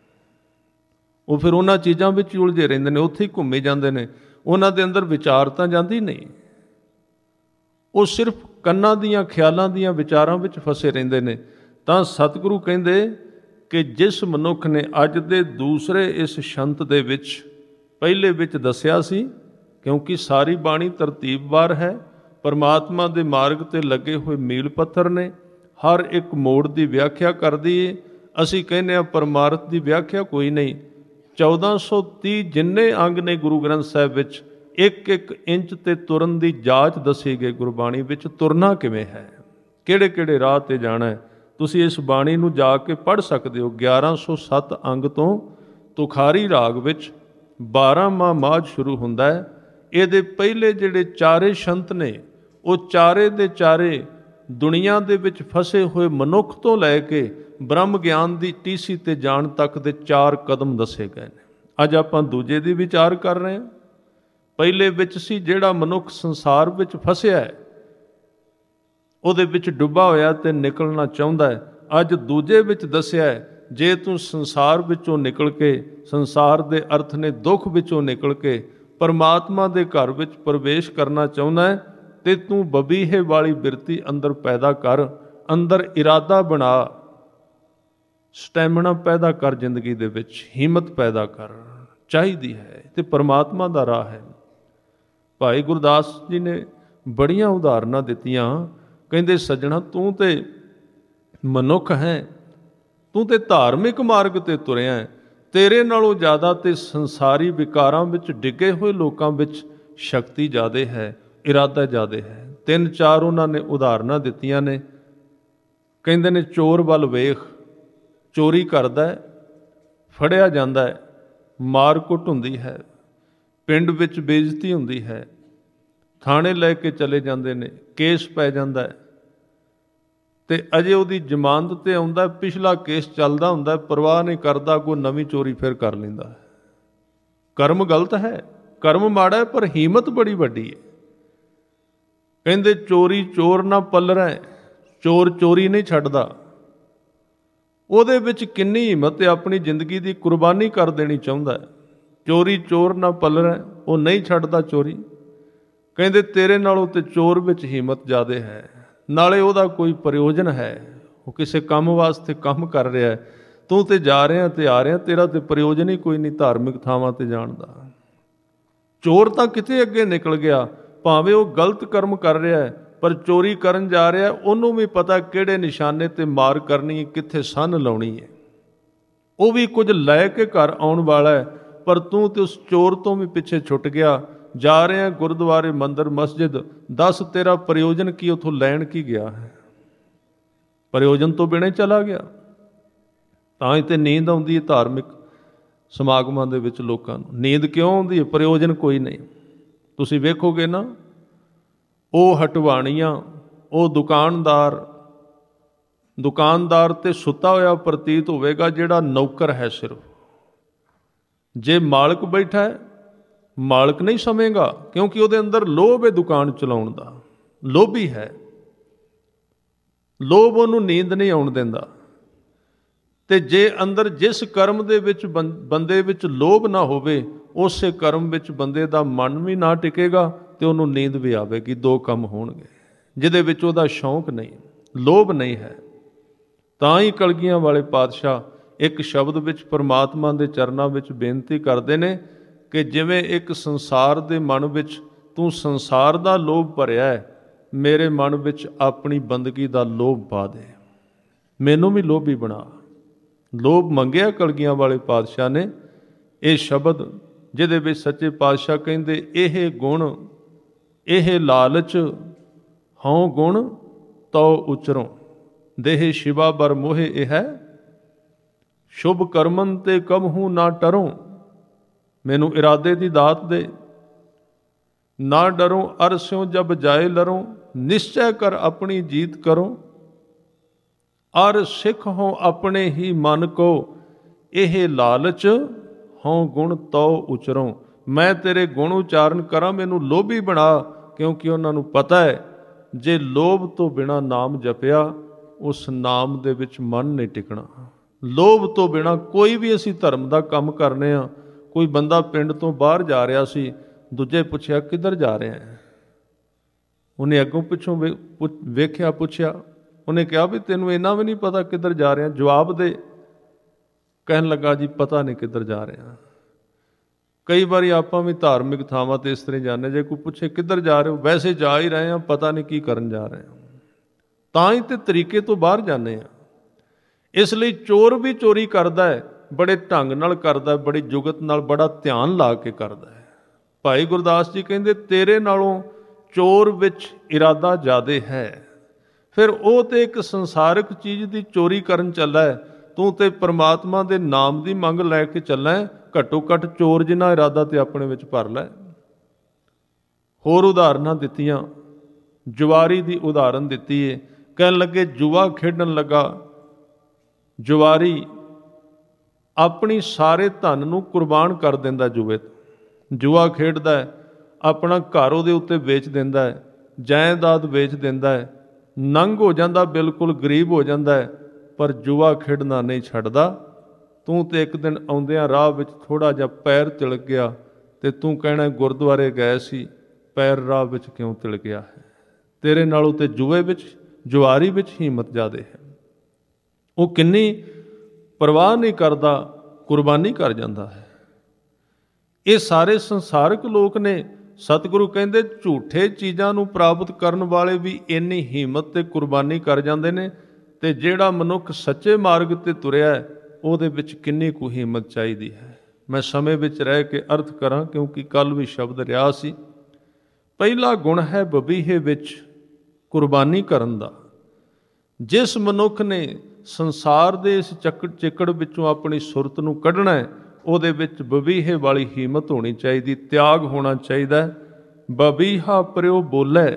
ਉਹ ਫਿਰ ਉਹਨਾਂ ਚੀਜ਼ਾਂ ਵਿੱਚ ਹੀ ਉਲਝੇ ਰਹਿੰਦੇ ਨੇ, ਉੱਥੇ ਹੀ ਘੁੰਮੇ ਜਾਂਦੇ ਨੇ। ਉਹਨਾਂ ਦੇ ਅੰਦਰ ਵਿਚਾਰ ਤਾਂ ਜਾਂਦੀ ਨਹੀਂ, ਉਹ ਸਿਰਫ ਕੰਨਾਂ ਦੀਆਂ, ਖਿਆਲਾਂ ਦੀਆਂ ਵਿਚਾਰਾਂ ਵਿੱਚ ਫਸੇ ਰਹਿੰਦੇ ਨੇ। ਤਾਂ ਸਤਿਗੁਰੂ ਕਹਿੰਦੇ ਕਿ ਜਿਸ ਮਨੁੱਖ ਨੇ ਅੱਜ ਦੇ ਦੂਸਰੇ ਇਸ ਸ਼ੰਤ ਦੇ ਵਿੱਚ ਪਹਿਲੇ ਵਿੱਚ ਦੱਸਿਆ ਸੀ, ਕਿਉਂਕਿ ਸਾਰੀ ਬਾਣੀ ਤਰਤੀਬਵਾਰ ਹੈ, ਪਰਮਾਤਮਾ ਦੇ ਮਾਰਗ 'ਤੇ ਲੱਗੇ ਹੋਏ ਮੀਲ ਪੱਥਰ ਨੇ, ਹਰ ਇੱਕ ਮੋੜ ਦੀ ਵਿਆਖਿਆ ਕਰਦੀ ਏ। ਅਸੀਂ ਕਹਿੰਦੇ ਹਾਂ ਪਰਮਾਰਥ ਦੀ ਵਿਆਖਿਆ ਕੋਈ ਨਹੀਂ, 1430 ਜਿੰਨੇ ਅੰਗ ਨੇ ਗੁਰੂ ਗ੍ਰੰਥ ਸਾਹਿਬ ਵਿੱਚ, ਇੱਕ ਇੱਕ ਇੰਚ ਤੇ ਤੁਰਨ ਦੀ ਜਾਚ ਦੱਸੀ ਗਈ ਗੁਰਬਾਣੀ ਵਿੱਚ। ਤੁਰਨਾ ਕਿਵੇਂ ਹੈ, ਕਿਹੜੇ ਕਿਹੜੇ ਰਾਹ ਤੇ ਜਾਣਾ ਹੈ, ਤੁਸੀਂ ਇਸ ਬਾਣੀ ਨੂੰ ਜਾ ਕੇ ਪੜ੍ਹ ਸਕਦੇ ਹੋ। 1107 ਅੰਗ ਤੋਂ ਤੁਖਾਰੀ ਰਾਗ ਵਿੱਚ 12ਵਾਂ ਮਾਝ ਸ਼ੁਰੂ ਹੁੰਦਾ ਹੈ। ਇਹਦੇ ਪਹਿਲੇ ਜਿਹੜੇ ਚਾਰੇ ਸ਼ੰਤ ਨੇ, ਉਹ ਚਾਰੇ ਦੇ ਚਾਰੇ ਦੁਨੀਆ ਦੇ ਵਿੱਚ ਫਸੇ ਹੋਏ ਮਨੁੱਖ ਤੋਂ ਲੈ ਕੇ ਬ੍ਰਹਮ ਗਿਆਨ ਦੀ ਟੀਸੀ ਤੇ ਜਾਣ ਤੱਕ ਦੇ 4 ਕਦਮ ਦੱਸੇ ਗਏ ਨੇ। ਅੱਜ ਆਪਾਂ ਦੂਜੇ ਦੀ ਵਿਚਾਰ ਕਰ ਰਹੇ ਹਾਂ। ਪਹਿਲੇ ਵਿੱਚ ਸੀ ਜਿਹੜਾ ਮਨੁੱਖ ਸੰਸਾਰ ਵਿੱਚ ਫਸਿਆ ਹੈ, ਉਹਦੇ ਵਿੱਚ ਡੁੱਬਾ ਹੋਇਆ ਤੇ ਨਿਕਲਣਾ ਚਾਹੁੰਦਾ ਹੈ। ਅੱਜ ਦੂਜੇ ਵਿੱਚ ਦੱਸਿਆ ਹੈ, ਜੇ ਤੂੰ ਸੰਸਾਰ ਵਿੱਚੋਂ ਨਿਕਲ ਕੇ, ਸੰਸਾਰ ਦੇ ਅਰਥ ਨੇ ਦੁੱਖ ਵਿੱਚੋਂ ਨਿਕਲ ਕੇ ਪਰਮਾਤਮਾ ਦੇ ਘਰ ਵਿੱਚ ਪ੍ਰਵੇਸ਼ ਕਰਨਾ ਚਾਹੁੰਦਾ ਹੈ, ਤੇ ਤੂੰ ਬਬੀਹੇ ਵਾਲੀ ਬਿਰਤੀ ਅੰਦਰ ਪੈਦਾ ਕਰ, ਅੰਦਰ ਇਰਾਦਾ ਬਣਾ, ਸਟੈਮਿਨਾ ਪੈਦਾ ਕਰ, ਜ਼ਿੰਦਗੀ ਦੇ ਵਿੱਚ ਹਿੰਮਤ ਪੈਦਾ ਕਰ ਚਾਹੀਦੀ ਹੈ, ਤੇ ਪਰਮਾਤਮਾ ਦਾ ਰਾਹ ਹੈ। ਭਾਈ ਗੁਰਦਾਸ ਜੀ ਨੇ ਬੜੀਆਂ ਉਦਾਹਰਨਾਂ ਦਿੱਤੀਆਂ। ਕਹਿੰਦੇ ਸੱਜਣਾ, ਤੂੰ ਤੇ ਮਨੁੱਖ ਹੈ, ਤੂੰ ਤੇ ਧਾਰਮਿਕ ਮਾਰਗ ਤੇ ਤੁਰਿਆ ਹੈ, ਤੇਰੇ ਨਾਲੋਂ ਜ਼ਿਆਦਾ ਤੇ ਸੰਸਾਰੀ ਵਿਕਾਰਾਂ ਵਿੱਚ ਡਿੱਗੇ ਹੋਏ ਲੋਕਾਂ ਵਿੱਚ ਸ਼ਕਤੀ ਜ਼ਿਆਦਾ ਹੈ, ਇਰਾਦਾ ਜ਼ਿਆਦਾ ਹੈ। 3-4 ਉਹਨਾਂ ਨੇ ਉਦਾਹਰਨਾਂ ਦਿੱਤੀਆਂ ਨੇ। ਕਹਿੰਦੇ ਨੇ ਚੋਰ ਵੱਲ ਵੇਖ, ਚੋਰੀ ਕਰਦਾ ਹੈ, ਫੜਿਆ ਜਾਂਦਾ ਹੈ, ਮਾਰ ਕੁੱਟ ਹੁੰਦੀ ਹੈ, ਪਿੰਡ ਵਿੱਚ ਬੇਇੱਜ਼ਤੀ ਹੁੰਦੀ ਹੈ, ਥਾਣੇ ਲੈ ਕੇ ਚਲੇ ਜਾਂਦੇ ਨੇ, ਕੇਸ ਪੈ ਜਾਂਦਾ ਹੈ, ਤੇ ਅਜੇ ਉਹਦੀ ਜ਼ਮਾਨਤ ਤੇ ਆਉਂਦਾ, ਪਿਛਲਾ ਕੇਸ ਚੱਲਦਾ ਹੁੰਦਾ, ਪਰਵਾਹ ਨਹੀਂ ਕਰਦਾ, ਕੋਈ ਨਵੀਂ ਚੋਰੀ ਫਿਰ ਕਰ ਲੈਂਦਾ ਹੈ। ਕਰਮ ਗਲਤ ਹੈ, ਕਰਮ ਮਾੜਾ ਹੈ, ਪਰ ਹਿੰਮਤ ਬੜੀ ਵੱਡੀ ਹੈ। ਕਹਿੰਦੇ ਚੋਰੀ ਚੋਰ ਨਾ ਪੱਲਰੈ, ਚੋਰ ਚੋਰੀ ਨਹੀਂ ਛੱਡਦਾ। ਉਹਦੇ ਵਿੱਚ ਕਿੰਨੀ ਹਿੰਮਤ ਹੈ, ਆਪਣੀ ਜ਼ਿੰਦਗੀ ਦੀ ਕੁਰਬਾਨੀ ਕਰ ਦੇਣੀ ਚਾਹੁੰਦਾ ਹੈ। ਚੋਰੀ ਚੋਰ ਨਾ ਪੱਲਰੈ, ਉਹ ਨਹੀਂ ਛੱਡਦਾ ਚੋਰੀ। ਕਹਿੰਦੇ ਤੇਰੇ ਨਾਲੋਂ ਤੇ ਚੋਰ ਵਿੱਚ ਹਿੰਮਤ ਜ਼ਿਆਦਾ ਹੈ, ਨਾਲੇ ਉਹਦਾ ਕੋਈ ਪ੍ਰਯੋਜਨ ਹੈ, ਉਹ ਕਿਸੇ ਕੰਮ ਵਾਸਤੇ ਕੰਮ ਕਰ ਰਿਹਾ ਹੈ। ਤੂੰ ਤੇ ਜਾ ਰਿਹਾ ਤੇ ਆ ਰਿਹਾ, ਤੇਰਾ ਤੇ ਪ੍ਰਯੋਜਨ ਹੀ ਕੋਈ ਨਹੀਂ ਧਾਰਮਿਕ ਥਾਵਾਂ ਤੇ ਜਾਣ ਦਾ। ਚੋਰ ਤਾਂ ਕਿਤੇ ਅੱਗੇ ਨਿਕਲ ਗਿਆ, ਭਾਵੇਂ ਉਹ ਗਲਤ ਕਰਮ ਕਰ ਰਿਹਾ ਹੈ, ਪਰ ਚੋਰੀ ਕਰਨ ਜਾ ਰਿਹਾ, ਉਹਨੂੰ ਵੀ ਪਤਾ ਕਿਹੜੇ ਨਿਸ਼ਾਨੇ ਤੇ ਮਾਰ ਕਰਨੀ ਹੈ, ਕਿੱਥੇ ਸੰਨ ਲਾਉਣੀ ਹੈ। ਉਹ ਵੀ ਕੁਝ ਲੈ ਕੇ ਘਰ ਆਉਣ ਵਾਲਾ ਹੈ, ਪਰ ਤੂੰ ਤੇ ਉਸ ਚੋਰ ਤੋਂ ਵੀ ਪਿੱਛੇ ਛੁੱਟ ਗਿਆ। ਜਾ ਰਿਹਾ ਗੁਰਦੁਆਰੇ, ਮੰਦਰ, ਮਸਜਿਦ, ਦੱਸ ਤੇਰਾ ਪ੍ਰਯੋਜਨ ਕੀ, ਉੱਥੋਂ ਲੈਣ ਕੀ ਗਿਆ ਹੈ? ਪ੍ਰਯੋਜਨ ਤੋਂ ਬਿਨਾਂ ਚਲਾ ਗਿਆ। ਤਾਂ ਹੀ ਤੇ ਨੀਂਦ ਆਉਂਦੀ ਹੈ ਧਾਰਮਿਕ ਸਮਾਗਮਾਂ ਦੇ ਵਿੱਚ ਲੋਕਾਂ ਨੂੰ। ਨੀਂਦ ਕਿਉਂ ਆਉਂਦੀ ਹੈ? ਪ੍ਰਯੋਜਨ ਕੋਈ ਨਹੀਂ। ਤੁਸੀਂ ਵੇਖੋਗੇ ਨਾ, ਉਹ ਹਟਵਾਣੀਆਂ, ਉਹ ਦੁਕਾਨਦਾਰ ਤੇ ਸੁੱਤਾ ਹੋਇਆ ਪ੍ਰਤੀਤ ਹੋਵੇਗਾ, ਜਿਹੜਾ ਨੌਕਰ ਹੈ ਸਿਰਫ। ਜੇ ਮਾਲਕ ਬੈਠਾ ਹੈ, ਮਾਲਕ ਨਹੀਂ ਸਮੇਗਾ, ਕਿਉਂਕਿ ਉਹਦੇ ਅੰਦਰ ਲੋਭ ਹੈ ਦੁਕਾਨ ਚਲਾਉਣ ਦਾ, ਲੋਭੀ ਹੈ। ਲੋਭ ਉਹਨੂੰ ਨੀਂਦ ਨਹੀਂ ਆਉਣ ਦਿੰਦਾ। ਤੇ ਜੇ ਅੰਦਰ ਜਿਸ ਕਰਮ ਦੇ ਵਿੱਚ ਬੰਦੇ ਵਿੱਚ ਲੋਭ ਨਾ ਹੋਵੇ, ਉਸੇ ਕਰਮ ਵਿੱਚ ਬੰਦੇ ਦਾ ਮਨ ਵੀ ਨਾ ਟਿਕੇਗਾ ਤੇ ਉਹਨੂੰ ਨੀਂਦ ਵੀ ਆਵੇਗੀ। 2 ਕੰਮ ਹੋਣਗੇ। ਜਿਹਦੇ ਵਿੱਚ ਉਹਦਾ ਸ਼ੌਂਕ ਨਹੀਂ, ਲੋਭ ਨਹੀਂ ਹੈ। ਤਾਂ ਹੀ ਕਲਗੀਆਂ ਵਾਲੇ ਪਾਤਸ਼ਾਹ ਇੱਕ ਸ਼ਬਦ ਵਿੱਚ ਪਰਮਾਤਮਾ ਦੇ ਚਰਨਾਂ ਵਿੱਚ ਬੇਨਤੀ ਕਰਦੇ ਨੇ ਕਿ ਜਿਵੇਂ ਇੱਕ ਸੰਸਾਰ ਦੇ ਮਨ ਵਿੱਚ ਤੂੰ ਸੰਸਾਰ ਦਾ ਲੋਭ ਭਰਿਆ ਹੈ, ਮੇਰੇ ਮਨ ਵਿੱਚ ਆਪਣੀ ਬੰਦਗੀ ਦਾ ਲੋਭ ਪਾ ਦੇ, ਮੈਨੂੰ ਵੀ ਲੋਭੀ ਬਣਾ। ਲੋਭ ਮੰਗਿਆ ਕਲਗੀਆਂ ਵਾਲੇ ਪਾਤਸ਼ਾਹ ਨੇ। ਇਹ ਸ਼ਬਦ ਜਿਹਦੇ ਵਿੱਚ ਸੱਚੇ ਪਾਤਸ਼ਾਹ ਕਹਿੰਦੇ, ਇਹ ਗੁਣ ਇਹ ਲਾਲਚ ਹਉ ਗੁਣ ਤਉ ਉਚਰੋਂ, ਦੇਹ ਸ਼ਿਵਾ ਬਰ ਮੋਹਿ ਇਹ ਹੈ, ਸ਼ੁਭ ਕਰਮਨ ਤੇ ਕਬਹੂ ਨਾ ਟਰੋਂ। ਮੈਨੂੰ ਇਰਾਦੇ ਦੀ ਦਾਤ ਦੇ, ਨਾ ਡਰੋਂ ਅਰਸਿਓ ਜਬ ਜਾਏ ਲਰੋਂ, ਨਿਸ਼ਚੈ ਕਰ ਆਪਣੀ ਜੀਤ ਕਰੋ। ਅਰ ਸਿੱਖ ਹੋ ਆਪਣੇ ਹੀ ਮਨ ਕੋ, ਇਹ ਲਾਲਚ ਹਉ ਗੁਣ ਤਉ ਉਚਰੋਂ। ਮੈਂ ਤੇਰੇ ਗੁਣ ਉਚਾਰਨ ਕਰਾਂ, ਮੈਨੂੰ ਲੋਭੀ ਬਣਾ, ਕਿਉਂਕਿ ਉਹਨਾਂ ਨੂੰ ਪਤਾ ਹੈ ਜੇ ਲੋਭ ਤੋਂ ਬਿਨਾਂ ਨਾਮ ਜਪਿਆ, ਉਸ ਨਾਮ ਦੇ ਵਿੱਚ ਮਨ ਨਹੀਂ ਟਿਕਣਾ। ਲੋਭ ਤੋਂ ਬਿਨਾਂ ਕੋਈ ਵੀ ਅਸੀਂ ਧਰਮ ਦਾ ਕੰਮ ਕਰਨੇ ਆ। ਕੋਈ ਬੰਦਾ ਪਿੰਡ ਤੋਂ ਬਾਹਰ ਜਾ ਰਿਹਾ ਸੀ, ਦੂਜੇ ਪੁੱਛਿਆ ਕਿੱਧਰ ਜਾ ਰਿਹਾ ਹੈ? ਉਹਨੇ ਅੱਗੋਂ ਪਿੱਛੋਂ ਵੇਖਿਆ, ਪੁੱਛਿਆ, ਉਹਨੇ ਕਿਹਾ ਵੀ ਤੈਨੂੰ ਇੰਨਾ ਵੀ ਨਹੀਂ ਪਤਾ ਕਿੱਧਰ ਜਾ ਰਿਹਾ? ਜਵਾਬ ਦੇ। ਕਹਿਣ ਲੱਗਾ ਜੀ ਪਤਾ ਨਹੀਂ ਕਿੱਧਰ ਜਾ ਰਿਹਾ। ਕਈ ਵਾਰੀ ਆਪਾਂ ਵੀ ਧਾਰਮਿਕ ਥਾਵਾਂ ਤੇ ਇਸ ਤਰ੍ਹਾਂ ਜਾਂਦੇ, ਜੇ ਕੋਈ ਪੁੱਛੇ ਕਿੱਧਰ ਜਾ ਰਹੇ ਹੋ, ਵੈਸੇ ਜਾ ਹੀ ਰਹੇ ਹਾਂ, ਪਤਾ ਨਹੀਂ ਕੀ ਕਰਨ ਜਾ ਰਹੇ ਹਾਂ। ਤਾਂ ਹੀ ਤੇ ਤਰੀਕੇ ਤੋਂ ਬਾਹਰ ਜਾਂਦੇ ਹਾਂ। ਇਸ ਲਈ ਚੋਰ ਵੀ ਚੋਰੀ ਕਰਦਾ ਹੈ, बड़े ढंग नाल करदा, बड़ी जुगत नाल, बड़ा ध्यान ला के करदा है। भाई गुरदास जी कहंदे तेरे नालों चोर विच इरादा ज़्यादा है। फिर ਉਹ ਤੇ ਇੱਕ ਸੰਸਾਰਿਕ ਚੀਜ਼ ਦੀ ਚੋਰੀ ਕਰਨ ਚੱਲਾ ਹੈ, ਤੂੰ ਤੇ ਪਰਮਾਤਮਾ ਦੇ ਨਾਮ ਦੀ ਮੰਗ ਲੈ ਕੇ ਚੱਲਾ ਹੈ। ਘੱਟੋ ਘੱਟ ਚੋਰ ਜਿੰਨਾ ਇਰਾਦਾ ਤੇ ਆਪਣੇ ਵਿੱਚ ਭਰ ਲੈ। ਹੋਰ ਉਦਾਹਰਨਾਂ ਦਿੱਤੀਆਂ, ਜੁਆਰੀ ਦੀ ਉਦਾਹਰਨ ਦਿੱਤੀ ਹੈ। ਕਹਿਣ ਲੱਗੇ ਜੂਆ ਖੇਡਣ ਲੱਗਾ ਜੁਆਰੀ, ਆਪਣੀ ਸਾਰੇ ਧਨ ਨੂੰ ਕੁਰਬਾਨ ਕਰ ਦਿੰਦਾ ਜੂਏ ਤੋਂ। ਜੂਆ ਖੇਡਦਾ ਹੈ, ਆਪਣਾ ਘਰ ਉਹਦੇ ਉੱਤੇ ਵੇਚ ਦਿੰਦਾ ਹੈ, ਜਾਇਦਾਦ ਵੇਚ ਦਿੰਦਾ ਹੈ, ਨੰਗ ਹੋ ਜਾਂਦਾ, ਬਿਲਕੁਲ ਗਰੀਬ ਹੋ ਜਾਂਦਾ ਹੈ, ਪਰ ਜੂਆ ਖੇਡਣਾ ਨਹੀਂ ਛੱਡਦਾ। ਤੂੰ ਤੇ ਇੱਕ ਦਿਨ ਆਉਂਦਿਆਂ ਰਾਹ ਵਿੱਚ ਥੋੜ੍ਹਾ ਜਿਹਾ ਪੈਰ ਤਿਲਕ ਗਿਆ ਤੇ ਤੂੰ ਕਹਿਣਾ ਗੁਰਦੁਆਰੇ ਗਏ ਸੀ, ਪੈਰ ਰਾਹ ਵਿੱਚ ਕਿਉਂ ਤਿਲਕ ਗਿਆ ਹੈ? ਤੇਰੇ ਨਾਲੋਂ ਤੇ ਜੂਏ ਵਿੱਚ, ਜੁਆਰੀ ਵਿੱਚ ਹਿੰਮਤ ਜ਼ਿਆਦਾ ਹੈ। ਉਹ ਕਿੰਨੀ ਪਰਵਾਹ ਨਹੀਂ ਕਰਦਾ, ਕੁਰਬਾਨੀ ਕਰ ਜਾਂਦਾ ਹੈ। ਇਹ ਸਾਰੇ ਸੰਸਾਰਿਕ ਲੋਕ ਨੇ। ਸਤਿਗੁਰੂ ਕਹਿੰਦੇ ਝੂਠੇ ਚੀਜ਼ਾਂ ਨੂੰ ਪ੍ਰਾਪਤ ਕਰਨ ਵਾਲੇ ਵੀ ਇੰਨੀ ਹਿੰਮਤ ਤੇ ਕੁਰਬਾਨੀ ਕਰ ਜਾਂਦੇ ਨੇ, ਤੇ ਜਿਹੜਾ ਮਨੁੱਖ ਸੱਚੇ ਮਾਰਗ ਤੇ ਤੁਰਿਆ ਹੈ ਉਹਦੇ ਵਿੱਚ ਕਿੰਨੀ ਕੁ ਹਿੰਮਤ ਚਾਹੀਦੀ ਹੈ। ਮੈਂ ਸਮੇਂ ਵਿੱਚ ਰਹਿ ਕੇ ਅਰਥ ਕਰਾਂ, ਕਿਉਂਕਿ ਕੱਲ੍ਹ ਵੀ ਸ਼ਬਦ ਰਿਹਾ ਸੀ। ਪਹਿਲਾ ਗੁਣ ਹੈ ਬਬੀਹੇ ਵਿੱਚ ਕੁਰਬਾਨੀ ਕਰਨ ਦਾ। ਜਿਸ ਮਨੁੱਖ ਨੇ ਸੰਸਾਰ ਦੇ ਇਸ ਚਿੱਕੜ ਵਿੱਚੋਂ ਆਪਣੀ ਸੁਰਤ ਨੂੰ ਕੱਢਣਾ ਹੈ, ਉਹਦੇ ਵਿੱਚ ਬਬੀਹੇ ਵਾਲੀ ਹਿੰਮਤ ਹੋਣੀ ਚਾਹੀਦੀ, ਤਿਆਗ ਹੋਣਾ ਚਾਹੀਦਾ। ਬਬੀਹਾ ਪਰਿਓ ਬੋਲੇ,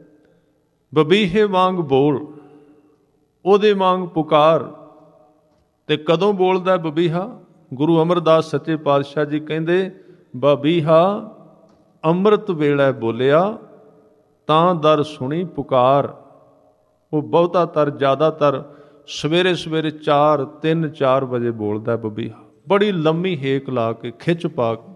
ਬਬੀਹੇ ਵਾਂਗ ਬੋਲ, ਉਹਦੇ ਵਾਂਗ ਪੁਕਾਰ। ਤੇ ਕਦੋਂ ਬੋਲਦਾ ਬਬੀਹਾ? ਗੁਰੂ ਅਮਰਦਾਸ ਸੱਚੇ ਪਾਤਸ਼ਾਹ ਜੀ ਕਹਿੰਦੇ ਬਬੀਹਾ ਅੰਮ੍ਰਿਤ ਵੇਲੇ ਬੋਲਿਆ, ਤਾਂ ਦਰ ਸੁਣੀ ਪੁਕਾਰ। ਉਹ ਬਹੁਤਾਤਰ ਜ਼ਿਆਦਾਤਰ ਸਵੇਰੇ ਸਵੇਰੇ 4, 3, 4 ਵਜੇ ਬੋਲਦਾ ਬਬੀਹਾ, ਬੜੀ ਲੰਮੀ ਹੇਕ ਲਾ ਕੇ, ਖਿੱਚ ਪਾ ਕੇ।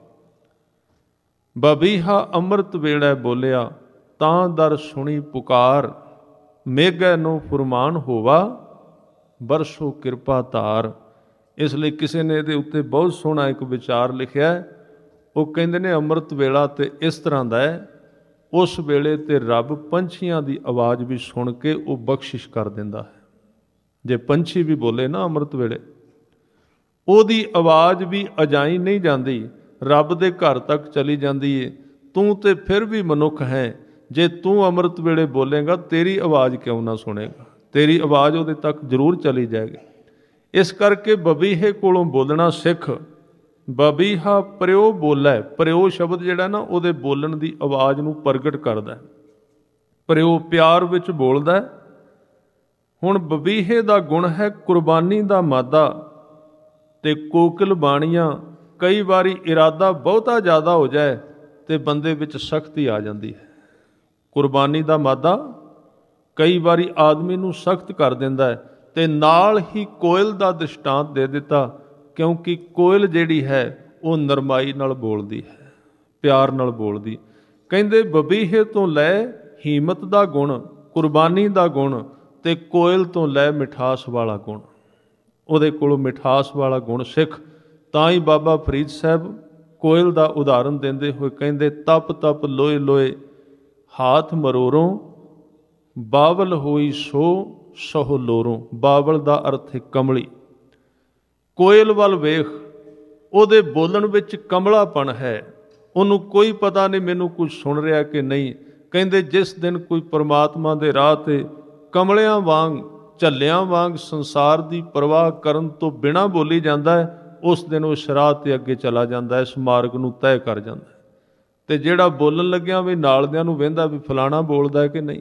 ਬਬੀਹਾ ਅੰਮ੍ਰਿਤ ਵੇਲੇ ਬੋਲਿਆ, ਤਾਂ ਦਰ ਸੁਣੀ ਪੁਕਾਰ। ਮੇਘੈ ਨੂੰ ਫੁਰਮਾਨ ਹੋਵਾ, ਬਰਸੋ ਕਿਰਪਾ ਧਾਰ। ਇਸ ਲਈ ਕਿਸੇ ਨੇ ਇਹਦੇ ਉੱਤੇ ਬਹੁਤ ਸੋਹਣਾ ਇੱਕ ਵਿਚਾਰ ਲਿਖਿਆ। ਉਹ ਕਹਿੰਦੇ ਨੇ ਅੰਮ੍ਰਿਤ ਵੇਲਾ ਤੇ ਇਸ ਤਰ੍ਹਾਂ ਦਾ ਹੈ, ਉਸ ਵੇਲੇ ਤੇ ਰੱਬ ਪੰਛੀਆਂ ਦੀ ਆਵਾਜ਼ ਵੀ ਸੁਣ ਕੇ ਉਹ ਬਖਸ਼ਿਸ਼ ਕਰ ਦਿੰਦਾ ਹੈ। ਜੇ ਪੰਛੀ ਵੀ ਬੋਲੇ ਨਾ ਅੰਮ੍ਰਿਤ ਵੇਲੇ, ਉਹਦੀ ਆਵਾਜ਼ ਵੀ ਅਜਾਈ ਨਹੀਂ ਜਾਂਦੀ, ਰੱਬ ਦੇ ਘਰ ਤੱਕ ਚਲੀ ਜਾਂਦੀ ਏ। ਤੂੰ ਤੇ ਫਿਰ ਵੀ ਮਨੁੱਖ ਹੈ, ਜੇ ਤੂੰ ਅੰਮ੍ਰਿਤ ਵੇਲੇ ਬੋਲੇਗਾ ਤੇਰੀ ਆਵਾਜ਼ ਕਿਉਂ ਨਾ ਸੁਣੇਗਾ? ਤੇਰੀ ਆਵਾਜ਼ ਉਹਦੇ ਤੱਕ ਜ਼ਰੂਰ ਚਲੀ ਜਾਏਗੀ। ਇਸ ਕਰਕੇ ਬਬੀਹੇ ਕੋਲੋਂ ਬੋਲਣਾ ਸਿੱਖ। ਬਬੀਹਾ ਪਰਿਓ ਬੋਲੇ, ਪਰਿਓ ਸ਼ਬਦ ਜਿਹੜਾ ਨਾ ਉਹਦੇ ਬੋਲਣ ਦੀ ਆਵਾਜ਼ ਨੂੰ ਪ੍ਰਗਟ ਕਰਦਾ। ਪਰਿਓ ਪਿਆਰ ਵਿੱਚ ਬੋਲਦਾ। ਹੁਣ ਬਬੀਹੇ ਦਾ ਗੁਣ ਹੈ ਕੁਰਬਾਨੀ ਦਾ ਮਾਦਾ। ਤੇ ਕੋਕਿਲ ਬਾਣੀਆਂ, ਕਈ ਵਾਰੀ ਇਰਾਦਾ ਬਹੁਤਾ ਜ਼ਿਆਦਾ ਹੋ ਜਾਏ ਤੇ ਬੰਦੇ ਵਿੱਚ ਸਖਤੀ ਆ ਜਾਂਦੀ ਹੈ। ਕੁਰਬਾਨੀ ਦਾ ਮਾਦਾ ਕਈ ਵਾਰੀ ਆਦਮੀ ਨੂੰ ਸਖਤ ਕਰ ਦਿੰਦਾ ਹੈ। ਤੇ ਨਾਲ ਹੀ ਕੋਇਲ ਦਾ ਦ੍ਰਿਸ਼ਟਾਂਤ ਦੇ ਦਿੱਤਾ, ਕਿਉਂਕਿ ਕੋਇਲ ਜਿਹੜੀ ਹੈ ਉਹ ਨਰਮਾਈ ਨਾਲ ਬੋਲਦੀ ਹੈ, ਪਿਆਰ ਨਾਲ ਬੋਲਦੀ। ਕਹਿੰਦੇ ਬਬੀਹੇ ਤੋਂ ਲੈ ਹਿੰਮਤ ਦਾ ਗੁਣ, ਕੁਰਬਾਨੀ ਦਾ ਗੁਣ, ਤੇ ਕੋਇਲ ਤੋਂ ਲੈ ਮਿਠਾਸ ਵਾਲਾ ਗੁਣ। ਉਹਦੇ ਕੋਲੋਂ ਮਿਠਾਸ ਵਾਲਾ ਗੁਣ ਸਿੱਖ। ਤਾਂ ਹੀ ਬਾਬਾ ਫਰੀਦ ਸਾਹਿਬ ਕੋਇਲ ਦਾ ਉਦਾਹਰਨ ਦਿੰਦੇ ਹੋਏ ਕਹਿੰਦੇ ਤਪ ਤਪ ਲੋਏ ਲੋਏ ਹਾਥ ਮਰੋਰੋਂ, ਬਾਵਲ ਹੋਈ ਸੋ ਸਹੁ ਲੋਰੋਂ। ਬਾਵਲ ਦਾ ਅਰਥ ਹੈ ਕਮਲੀ। ਕੋਇਲ ਵੱਲ ਵੇਖ, ਉਹਦੇ ਬੋਲਣ ਵਿੱਚ ਕਮਲਾਪਣ ਹੈ। ਉਹਨੂੰ ਕੋਈ ਪਤਾ ਨਹੀਂ ਮੈਨੂੰ ਕੁਝ ਸੁਣ ਰਿਹਾ ਕਿ ਨਹੀਂ। ਕਹਿੰਦੇ ਜਿਸ ਦਿਨ ਕੋਈ ਪਰਮਾਤਮਾ ਦੇ ਰਾਹ 'ਤੇ ਕਮਲਿਆਂ ਵਾਂਗ, ਝੱਲਿਆਂ ਵਾਂਗ ਸੰਸਾਰ ਦੀ ਪਰਵਾਹ ਕਰਨ ਤੋਂ ਬਿਨਾਂ ਬੋਲੀ ਜਾਂਦਾ ਹੈ, ਉਸ ਦਿਨ ਉਹ ਰਾਹ 'ਤੇ ਅੱਗੇ ਚਲਾ ਜਾਂਦਾ ਹੈ, ਇਸ ਮਾਰਗ ਨੂੰ ਤੈਅ ਕਰ ਜਾਂਦਾ ਹੈ। ਤੇ ਜਿਹੜਾ ਬੋਲਣ ਲੱਗਿਆ ਵੀ ਨਾਲਦਿਆਂ ਨੂੰ ਵਹਿੰਦਾ ਵੀ ਫਲਾਣਾ ਬੋਲਦਾ ਹੈ ਕਿ ਨਹੀਂ,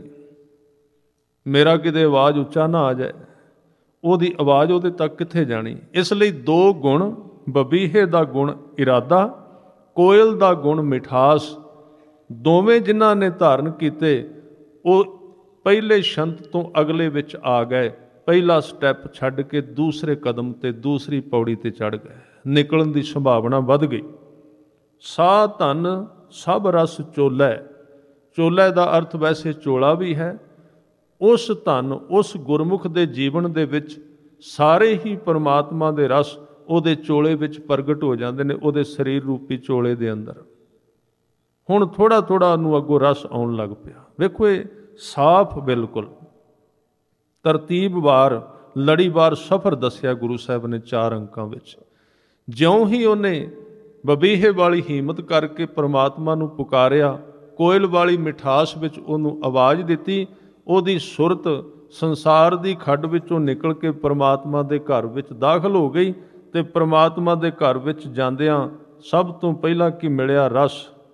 ਮੇਰਾ ਕਿਤੇ ਆਵਾਜ਼ ਉੱਚਾ ਨਾ ਆ ਜਾਏ, ਉਹਦੀ ਆਵਾਜ਼ ਉਹਦੇ ਤੱਕ ਕਿੱਥੇ ਜਾਣੀ। ਇਸ ਲਈ ਦੋ ਗੁਣ, ਬਬੀਹੇ ਦਾ ਗੁਣ ਇਰਾਦਾ, ਕੋਇਲ ਦਾ ਗੁਣ ਮਿਠਾਸ, ਦੋਵੇਂ ਜਿਨ੍ਹਾਂ ਨੇ ਧਾਰਨ ਕੀਤੇ ਉਹ ਪਹਿਲੇ ਸ਼ੰਤ ਤੋਂ ਅਗਲੇ ਵਿੱਚ ਆ ਗਏ। ਪਹਿਲਾ ਸਟੈਪ ਛੱਡ ਕੇ ਦੂਸਰੇ ਕਦਮ ਤੇ, ਦੂਸਰੀ ਪੌੜੀ ਤੇ ਚੜ੍ਹ ਗਏ। ਨਿਕਲਣ ਦੀ ਸੰਭਾਵਨਾ ਵੱਧ ਗਈ। ਸਾਹ ਧਨ ਸਭ ਰਸ ਚੋਲੇ। ਚੋਲੇ ਦਾ ਅਰਥ ਵੈਸੇ ਚੋਲਾ ਵੀ ਹੈ। ਉਸ ਧਨ, ਉਸ ਗੁਰਮੁਖ ਦੇ ਜੀਵਨ ਦੇ ਵਿੱਚ ਸਾਰੇ ਹੀ ਪਰਮਾਤਮਾ ਦੇ ਰਸ ਉਹਦੇ ਚੋਲੇ ਵਿੱਚ ਪ੍ਰਗਟ ਹੋ ਜਾਂਦੇ ਨੇ, ਉਹਦੇ ਸਰੀਰ ਰੂਪੀ ਚੋਲੇ ਦੇ ਅੰਦਰ। ਹੁਣ ਥੋੜ੍ਹਾ ਥੋੜ੍ਹਾ ਉਹਨੂੰ ਅੱਗੋਂ ਰਸ ਆਉਣ ਲੱਗ ਪਿਆ। ਵੇਖੋ ਇਹ ਸਾਫ਼ ਬਿਲਕੁਲ ਤਰਤੀਬਵਾਰ, ਲੜੀਵਾਰ ਸਫ਼ਰ ਦੱਸਿਆ ਗੁਰੂ ਸਾਹਿਬ ਨੇ 4 ਅੰਕਾਂ ਵਿੱਚ। ਜਿਉਂ ਹੀ ਉਹਨੇ ਬਬੀਹੇ ਵਾਲੀ ਹਿੰਮਤ ਕਰਕੇ ਪਰਮਾਤਮਾ ਨੂੰ ਪੁਕਾਰਿਆ, ਕੋਇਲ ਵਾਲੀ ਮਿਠਾਸ ਵਿੱਚ ਉਹਨੂੰ ਆਵਾਜ਼ ਦਿੱਤੀ, ਉਹਦੀ ਸੁਰਤ ਸੰਸਾਰ ਦੀ ਖੱਡ ਵਿੱਚੋਂ ਨਿਕਲ ਕੇ ਪਰਮਾਤਮਾ ਦੇ ਘਰ ਵਿੱਚ ਦਾਖਲ ਹੋ ਗਈ। ਤੇ ਪਰਮਾਤਮਾ ਦੇ ਘਰ ਵਿੱਚ ਜਾਂਦਿਆਂ ਸਭ ਤੋਂ ਪਹਿਲਾਂ ਕੀ ਮਿਲਿਆ? ਰਸ।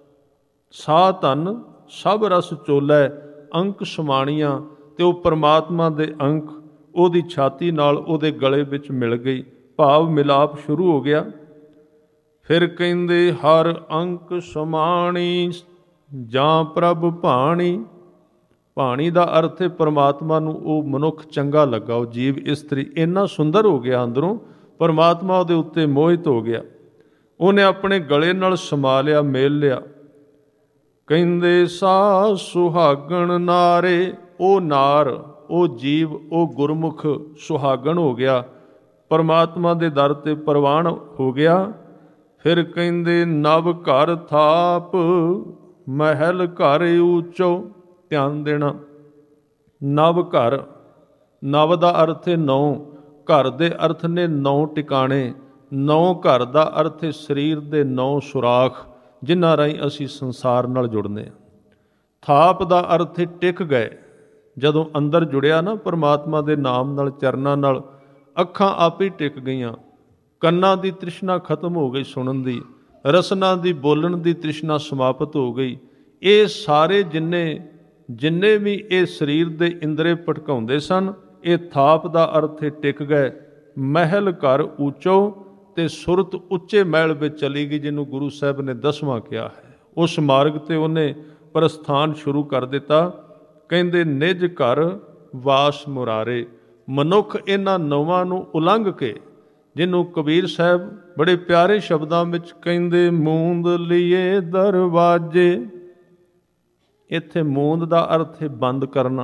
ਸਾਹ ਧਨ ਸਭ ਰਸ ਚੋਲੈ, ਅੰਕ ਸਮਾਣੀਆਂ। ਤੇ ਉਹ ਪਰਮਾਤਮਾ ਦੇ ਅੰਕ ਉਹਦੀ ਛਾਤੀ ਨਾਲ ਉਹਦੇ ਗਲੇ ਵਿੱਚ ਮਿਲ ਗਈ, ਭਾਵ ਮਿਲਾਪ ਸ਼ੁਰੂ ਹੋ ਗਿਆ। ਫਿਰ ਕਹਿੰਦੇ ਹਰ ਅੰਕ ਸਮਾਣੀ ਜਾਂ ਪ੍ਰਭ ਭਾਣੀ। ਭਾਣੀ ਦਾ ਅਰਥ ਹੈ ਪਰਮਾਤਮਾ ਨੂੰ ਉਹ ਮਨੁੱਖ ਚੰਗਾ ਲੱਗਾ, ਉਹ ਜੀਵ ਇਸਤਰੀ ਇੰਨਾ ਸੁੰਦਰ ਹੋ ਗਿਆ ਅੰਦਰੋਂ, ਪਰਮਾਤਮਾ ਉਹਦੇ ਉੱਤੇ ਮੋਹਿਤ ਹੋ ਗਿਆ। ਉਹਨੇ ਆਪਣੇ ਗਲੇ ਨਾਲ ਸਮਾ ਲਿਆ, ਮੇਲ ਲਿਆ। ਕਹਿੰਦੇ ਸਾ ਸੁਹਾਗਣ ਨਾਰੇ। ਉਹ ਨਾਰ, ਉਹ ਜੀਵ, ਉਹ ਗੁਰਮੁਖ ਸੁਹਾਗਣ ਹੋ ਗਿਆ, ਪਰਮਾਤਮਾ ਦੇ ਦਰ ਤੇ ਪ੍ਰਵਾਨ ਹੋ ਗਿਆ। ਫਿਰ ਕਹਿੰਦੇ ਨਵ ਘਰ ਥਾਪ, ਮਹਿਲ ਘਰ ਊਚੋ। ਧਿਆਨ ਦੇਣਾ, ਨਵ ਘਰ, ਨਵ ਦਾ ਅਰਥ ਹੈ ਨੌ, ਘਰ ਦੇ ਅਰਥ ਨੇ 9 ਟਿਕਾਣੇ। 9 ਘਰ ਦਾ ਅਰਥ ਹੈ ਸਰੀਰ ਦੇ 9 ਸੁਰਾਖ, ਜਿਨ੍ਹਾਂ ਰਾਹੀਂ ਅਸੀਂ ਸੰਸਾਰ ਨਾਲ ਜੁੜਦੇ ਹਾਂ। ਥਾਪ ਦਾ ਅਰਥ ਹੈ ਟਿਕ ਗਏ। ਜਦੋਂ ਅੰਦਰ ਜੁੜਿਆ ਨਾ ਪਰਮਾਤਮਾ ਦੇ ਨਾਮ ਨਾਲ, ਚਰਨਾਂ ਨਾਲ, ਅੱਖਾਂ ਆਪ ਹੀ ਟਿਕ ਗਈਆਂ। ਕੰਨਾਂ ਦੀ ਤ੍ਰਿਸ਼ਨਾ ਖਤਮ ਹੋ ਗਈ ਸੁਣਨ ਦੀ, ਰਸਨਾ ਦੀ ਬੋਲਣ ਦੀ ਤ੍ਰਿਸ਼ਨਾ ਸਮਾਪਤ ਹੋ ਗਈ। ਇਹ ਸਾਰੇ ਜਿੰਨੇ ਵੀ ਇਹ ਸਰੀਰ ਦੇ ਇੰਦਰੇ ਭਟਕਾਉਂਦੇ ਸਨ, ਇਹ ਥਾਪ ਦਾ ਅਰਥ ਹੈ ਟਿਕ ਗਏ। ਮਹਿਲ ਘਰ ਊਚੋ, ਤੇ ਸੁਰਤ ਉੱਚੇ ਮਹਿਲ ਵਿੱਚ ਚਲੀ ਗਈ, ਜਿਹਨੂੰ ਗੁਰੂ ਸਾਹਿਬ ਨੇ 10ਵਾਂ ਕਿਹਾ ਹੈ। ਉਸ ਮਾਰਗ ਤੇ ਉਹਨੇ ਪ੍ਰਸਥਾਨ ਸ਼ੁਰੂ ਕਰ ਦਿੱਤਾ। ਕਹਿੰਦੇ ਨਿਜ ਘਰ ਵਾਸ ਮੁਰਾਰੇ। ਮਨੁੱਖ ਇਹਨਾਂ ਨੌਵਾਂ ਨੂੰ ਉਲੰਘ ਕੇ, ਜਿਹਨੂੰ ਕਬੀਰ ਸਾਹਿਬ ਬੜੇ ਪਿਆਰੇ ਸ਼ਬਦਾਂ ਵਿੱਚ ਕਹਿੰਦੇ ਮੂੰਦ ਲਈਏ ਦਰਵਾਜੇ। ਇੱਥੇ ਮੂੰਦ ਦਾ ਅਰਥ ਹੈ ਬੰਦ ਕਰਨਾ।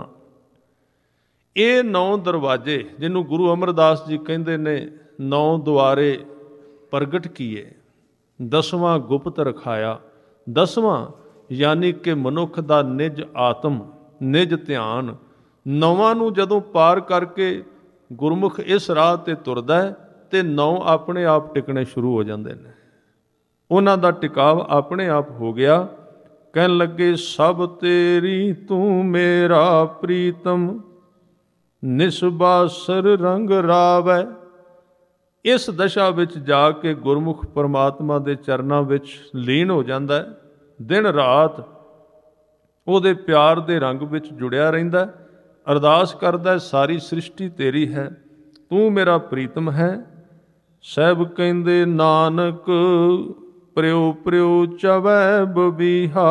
ਇਹ 9 ਦਰਵਾਜ਼ੇ ਜਿਹਨੂੰ ਗੁਰੂ ਅਮਰਦਾਸ ਜੀ ਕਹਿੰਦੇ ਨੇ 9 ਦੁਆਰੇ ਪ੍ਰਗਟ ਕੀਏ, 10ਵਾਂ ਗੁਪਤ ਰਖਾਇਆ। 10ਵਾਂ ਯਾਨੀ ਕਿ ਮਨੁੱਖ ਦਾ ਨਿਜ ਆਤਮ, ਨਿਜ ਧਿਆਨ। 9ਵਾਂ ਨੂੰ ਜਦੋਂ ਪਾਰ ਕਰਕੇ ਗੁਰਮੁਖ ਇਸ ਰਾਹ ਤੇ ਤੁਰਦਾ ਹੈ ਤੇ 9 ਆਪਣੇ ਆਪ ਟਿਕਣੇ ਸ਼ੁਰੂ ਹੋ ਜਾਂਦੇ ਨੇ, ਉਹਨਾਂ ਦਾ ਟਿਕਾਵ ਆਪਣੇ ਆਪ ਹੋ ਗਿਆ। ਕਹਿਣ ਲੱਗੇ ਸਭ ਤੇਰੀ ਤੂੰ ਮੇਰਾ ਪ੍ਰੀਤਮ, ਨਿਸਬਾਸਰ ਰੰਗ ਰਾਵੈ। ਇਸ ਦਸ਼ਾ ਵਿੱਚ ਜਾ ਕੇ ਗੁਰਮੁਖ ਪਰਮਾਤਮਾ ਦੇ ਚਰਨਾਂ ਵਿੱਚ ਲੀਨ ਹੋ ਜਾਂਦਾ ਹੈ। ਦਿਨ ਰਾਤ ਉਹਦੇ ਪਿਆਰ ਦੇ ਰੰਗ ਵਿੱਚ ਜੁੜਿਆ ਰਹਿੰਦਾ, ਅਰਦਾਸ ਕਰਦਾ ਸਾਰੀ ਸ੍ਰਿਸ਼ਟੀ ਤੇਰੀ ਹੈ, ਤੂੰ ਮੇਰਾ ਪ੍ਰੀਤਮ ਹੈ। ਸਾਹਿਬ ਕਹਿੰਦੇ ਨਾਨਕ ਪ੍ਰਿਉ ਪ੍ਰਿਉ ਚਵੈ ਬਬੀਹਾ,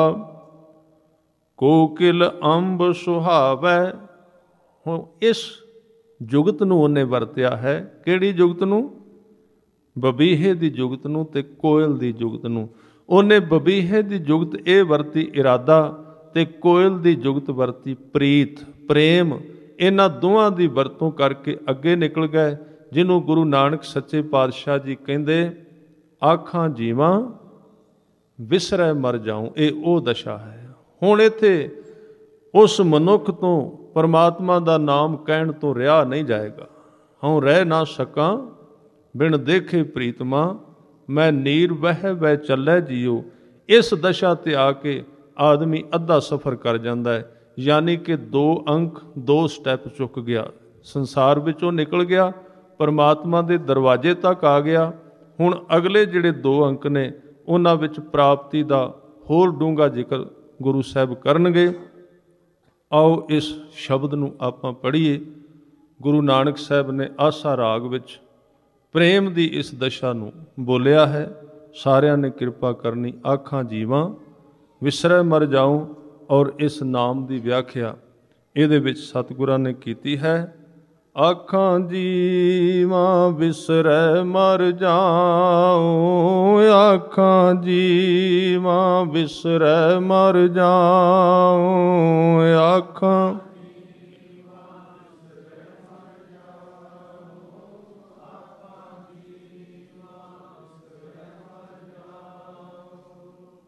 ਕੋਕਿਲ ਅੰਬ ਸੁਹਾਵੈ। ਹੁਣ ਇਸ ਜੁਗਤ ਨੂੰ ਉਹਨੇ ਵਰਤਿਆ ਹੈ। ਕਿਹੜੀ ਜੁਗਤ ਨੂੰ? ਬਬੀਹੇ ਦੀ ਜੁਗਤ ਨੂੰ ਤੇ ਕੋਇਲ ਦੀ ਜੁਗਤ ਨੂੰ। ਉਹਨੇ ਬਬੀਹੇ ਦੀ ਜੁਗਤ ਇਹ ਵਰਤੀ ਇਰਾਦਾ, ਤੇ ਕੋਇਲ ਦੀ ਜੁਗਤ ਵਰਤੀ ਪ੍ਰੀਤ, ਪ੍ਰੇਮ। ਇਹਨਾਂ ਦੋਵਾਂ ਦੀ ਵਰਤੋਂ ਕਰਕੇ ਅੱਗੇ ਨਿਕਲ ਗਏ, ਜਿਹਨੂੰ ਗੁਰੂ ਨਾਨਕ ਸੱਚੇ ਪਾਤਸ਼ਾਹ ਜੀ ਕਹਿੰਦੇ ਆਖਾਂ ਜੀਵਾਂ ਵਿਸਰੈ ਮਰ ਜਾਊਂ। ਇਹ ਉਹ ਦਸ਼ਾ ਹੈ। ਹੁਣ ਇੱਥੇ ਉਸ ਮਨੁੱਖ ਤੋਂ ਪਰਮਾਤਮਾ ਦਾ ਨਾਮ ਕਹਿਣ ਤੋਂ ਰਿਹਾ ਨਹੀਂ ਜਾਏਗਾ। ਹਉ ਰਹਿ ਨਾ ਸਕਾਂ ਬਿਨ ਦੇਖੇ ਪ੍ਰੀਤਮਾ, ਮੈਂ ਨੀਰ ਵਹਿ ਚੱਲੈ ਜੀਓ। ਇਸ ਦਸ਼ਾ ਤੇ ਆ ਕੇ ਆਦਮੀ ਅੱਧਾ ਸਫ਼ਰ ਕਰ ਜਾਂਦਾ ਹੈ, ਯਾਨੀ ਕਿ 2 ਅੰਕ 2 ਸਟੈਪ ਚੁੱਕ ਗਿਆ, ਸੰਸਾਰ ਵਿੱਚੋਂ ਨਿਕਲ ਗਿਆ, ਪਰਮਾਤਮਾ ਦੇ ਦਰਵਾਜ਼ੇ ਤੱਕ ਆ ਗਿਆ। ਹੁਣ ਅਗਲੇ ਜਿਹੜੇ 2 ਅੰਕ ਨੇ ਉਹਨਾਂ ਵਿੱਚ ਪ੍ਰਾਪਤੀ ਦਾ ਹੋਰ ਡੂੰਘਾ ਜ਼ਿਕਰ ਗੁਰੂ ਸਾਹਿਬ ਕਰਨਗੇ। ਆਓ ਇਸ ਸ਼ਬਦ ਨੂੰ ਆਪਾਂ ਪੜ੍ਹੀਏ। ਗੁਰੂ ਨਾਨਕ ਸਾਹਿਬ ਨੇ ਆਸਾ ਰਾਗ ਵਿੱਚ ਪ੍ਰੇਮ ਦੀ ਇਸ ਦਸ਼ਾ ਨੂੰ ਬੋਲਿਆ ਹੈ। ਸਾਰਿਆਂ ਨੇ ਕਿਰਪਾ ਕਰਨੀ। ਆਖਾਂ ਜੀਵਾਂ ਵਿਸਰੈ ਮਰ ਜਾਊਂ, ਔਰ ਇਸ ਨਾਮ ਦੀ ਵਿਆਖਿਆ ਇਹਦੇ ਵਿੱਚ ਸਤਿਗੁਰਾਂ ਨੇ ਕੀਤੀ ਹੈ। ਆਖਾਂ ਜੀਵਾਂ ਵਿਸਰੈ ਮਰ ਜਾਊਂ, ਆਖਾਂ ਜੀਵਾਂ ਵਿਸਰੈ ਮਰ ਜਾਊਂ, ਆਖਾਂ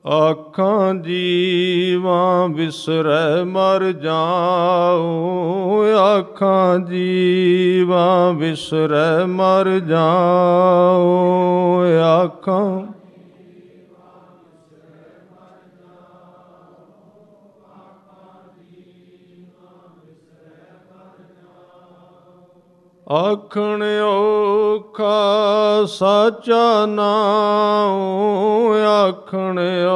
ਆਖਾਂ ਜੀਵਾਂ ਵਿਸਰੈ ਮਰ ਜਾਉ, ਆਖਾਂ ਜੀਵਾਂ ਵਿਸਰੈ ਮਰ ਜਾਉ, ਆਖਾਂ ਆਖਣ ਔਖਾ ਸਾਚਾ ਨਾਉ, ਆਖਣ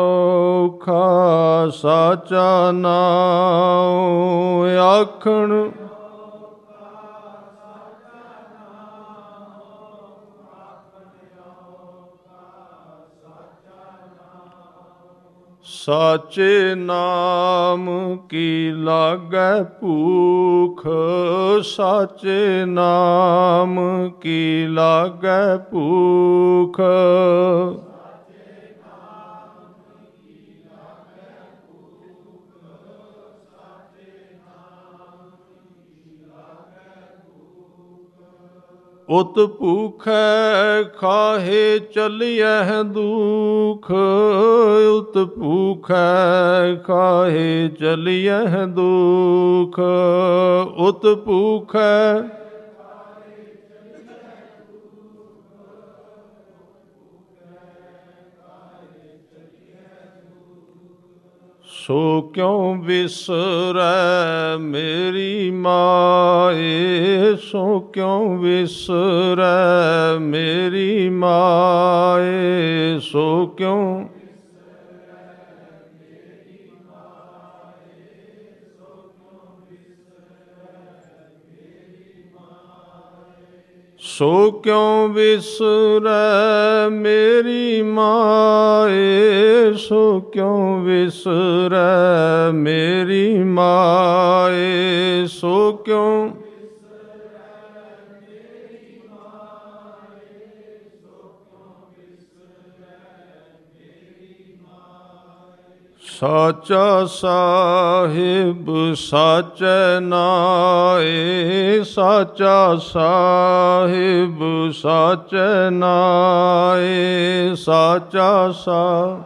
ਔਖਾ ਸਾਚਾ ਨਾਉ, ਆਖਣ ਸਾਚੇ ਨਾਮ ਕੀ ਲਾਗੈ ਭੂਖ, ਸਾਚੇ ਨਾਮ ਕੀ ਲਾਗੈ ਭੂਖ, ਉਤ ਭੂਖੈ ਖਾਹੇ ਚਲਿਐ ਦੁਖ, ਉਤ ਭੂਖੈ ਖਾਹੇ ਚਲਿਐ ਦੁਖ, ਉਤ ਭੂਖੈ ਸੋ ਕਿਉ ਵਿਸਰੈ ਮੇਰੀ ਮਾਏ, ਸੋ ਕਿਉ ਵਿਸਰੈ ਮੇਰੀ ਮਾਏ, ਸੋ ਕਿਉ ਸੋ ਕਿਉ ਵਿਸਰੈ ਮੇਰੀ ਮਾਏ, ਸੋ ਕਿਉ ਵਿਸਰੈ ਮੇਰੀ ਮਾਏ, ਸੋ ਕਿਉ ਸਾਚਾ ਸਾਹਿਬ ਸਾਚੈ ਨਾਏ, ਸਾਚਾ ਸਾਹਿਬ ਸਾਚੈ ਨਾਏ, ਸਾਚਾ ਸਾਹਿਬ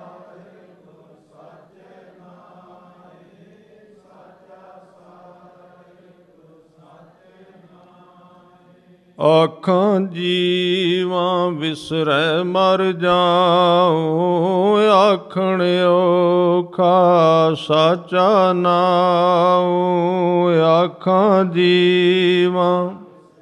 ਆਖਾਂ ਜੀਵਾਂ ਵਿਸਰੈ ਮਰ ਜਾਉ, ਆਖਣ ਔਖਾ ਸਾਚਾ ਨਾਉ, ਆਖਾਂ ਜੀਵਾਂ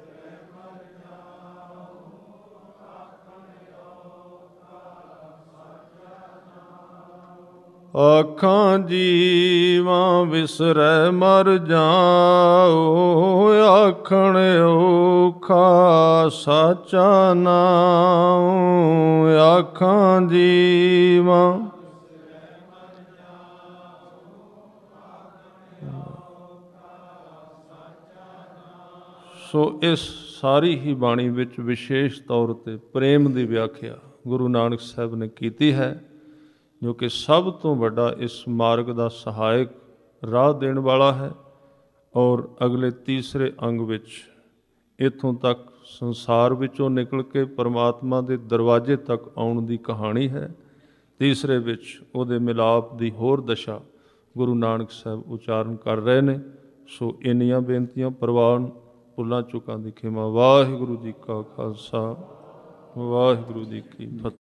ਆਖਾਂ ਜੀਵਾਂ ਵਿਸਰੈ ਮਰ ਜਾਉ, ਆਖਣ ਔਖਾ ਸਾਚਾ ਨਾਉ, ਆਖਾਂ ਜੀਵਾਂ ਸੋ ਇਸ ਸਾਰੀ ਹੀ ਬਾਣੀ ਵਿੱਚ ਵਿਸ਼ੇਸ਼ ਤੌਰ 'ਤੇ ਪ੍ਰੇਮ ਦੀ ਵਿਆਖਿਆ ਗੁਰੂ ਨਾਨਕ ਸਾਹਿਬ ਨੇ ਕੀਤੀ ਹੈ, ਜੋ ਕਿ ਸਭ ਤੋਂ ਵੱਡਾ ਇਸ ਮਾਰਗ ਦਾ ਸਹਾਇਕ ਰਾਹ ਦੇਣ ਵਾਲਾ ਹੈ। ਔਰ ਅਗਲੇ ਤੀਸਰੇ ਅੰਗ ਵਿੱਚ ਇੱਥੋਂ ਤੱਕ ਸੰਸਾਰ ਵਿੱਚੋਂ ਨਿਕਲ ਕੇ ਪਰਮਾਤਮਾ ਦੇ ਦਰਵਾਜ਼ੇ ਤੱਕ ਆਉਣ ਦੀ ਕਹਾਣੀ ਹੈ। ਤੀਸਰੇ ਵਿੱਚ ਉਹਦੇ ਮਿਲਾਪ ਦੀ ਹੋਰ ਦਸ਼ਾ ਗੁਰੂ ਨਾਨਕ ਸਾਹਿਬ ਉਚਾਰਨ ਕਰ ਰਹੇ ਨੇ। ਸੋ ਇੰਨੀਆਂ ਬੇਨਤੀਆਂ ਪ੍ਰਵਾਨ, ਭੁੱਲਾਂ ਚੁੱਕਾਂ ਦੀ ਖਿਮਾ। ਵਾਹਿਗੁਰੂ ਜੀ ਕਾ ਖਾਲਸਾ, ਵਾਹਿਗੁਰੂ ਜੀ ਕੀ ਫਤਿਹ।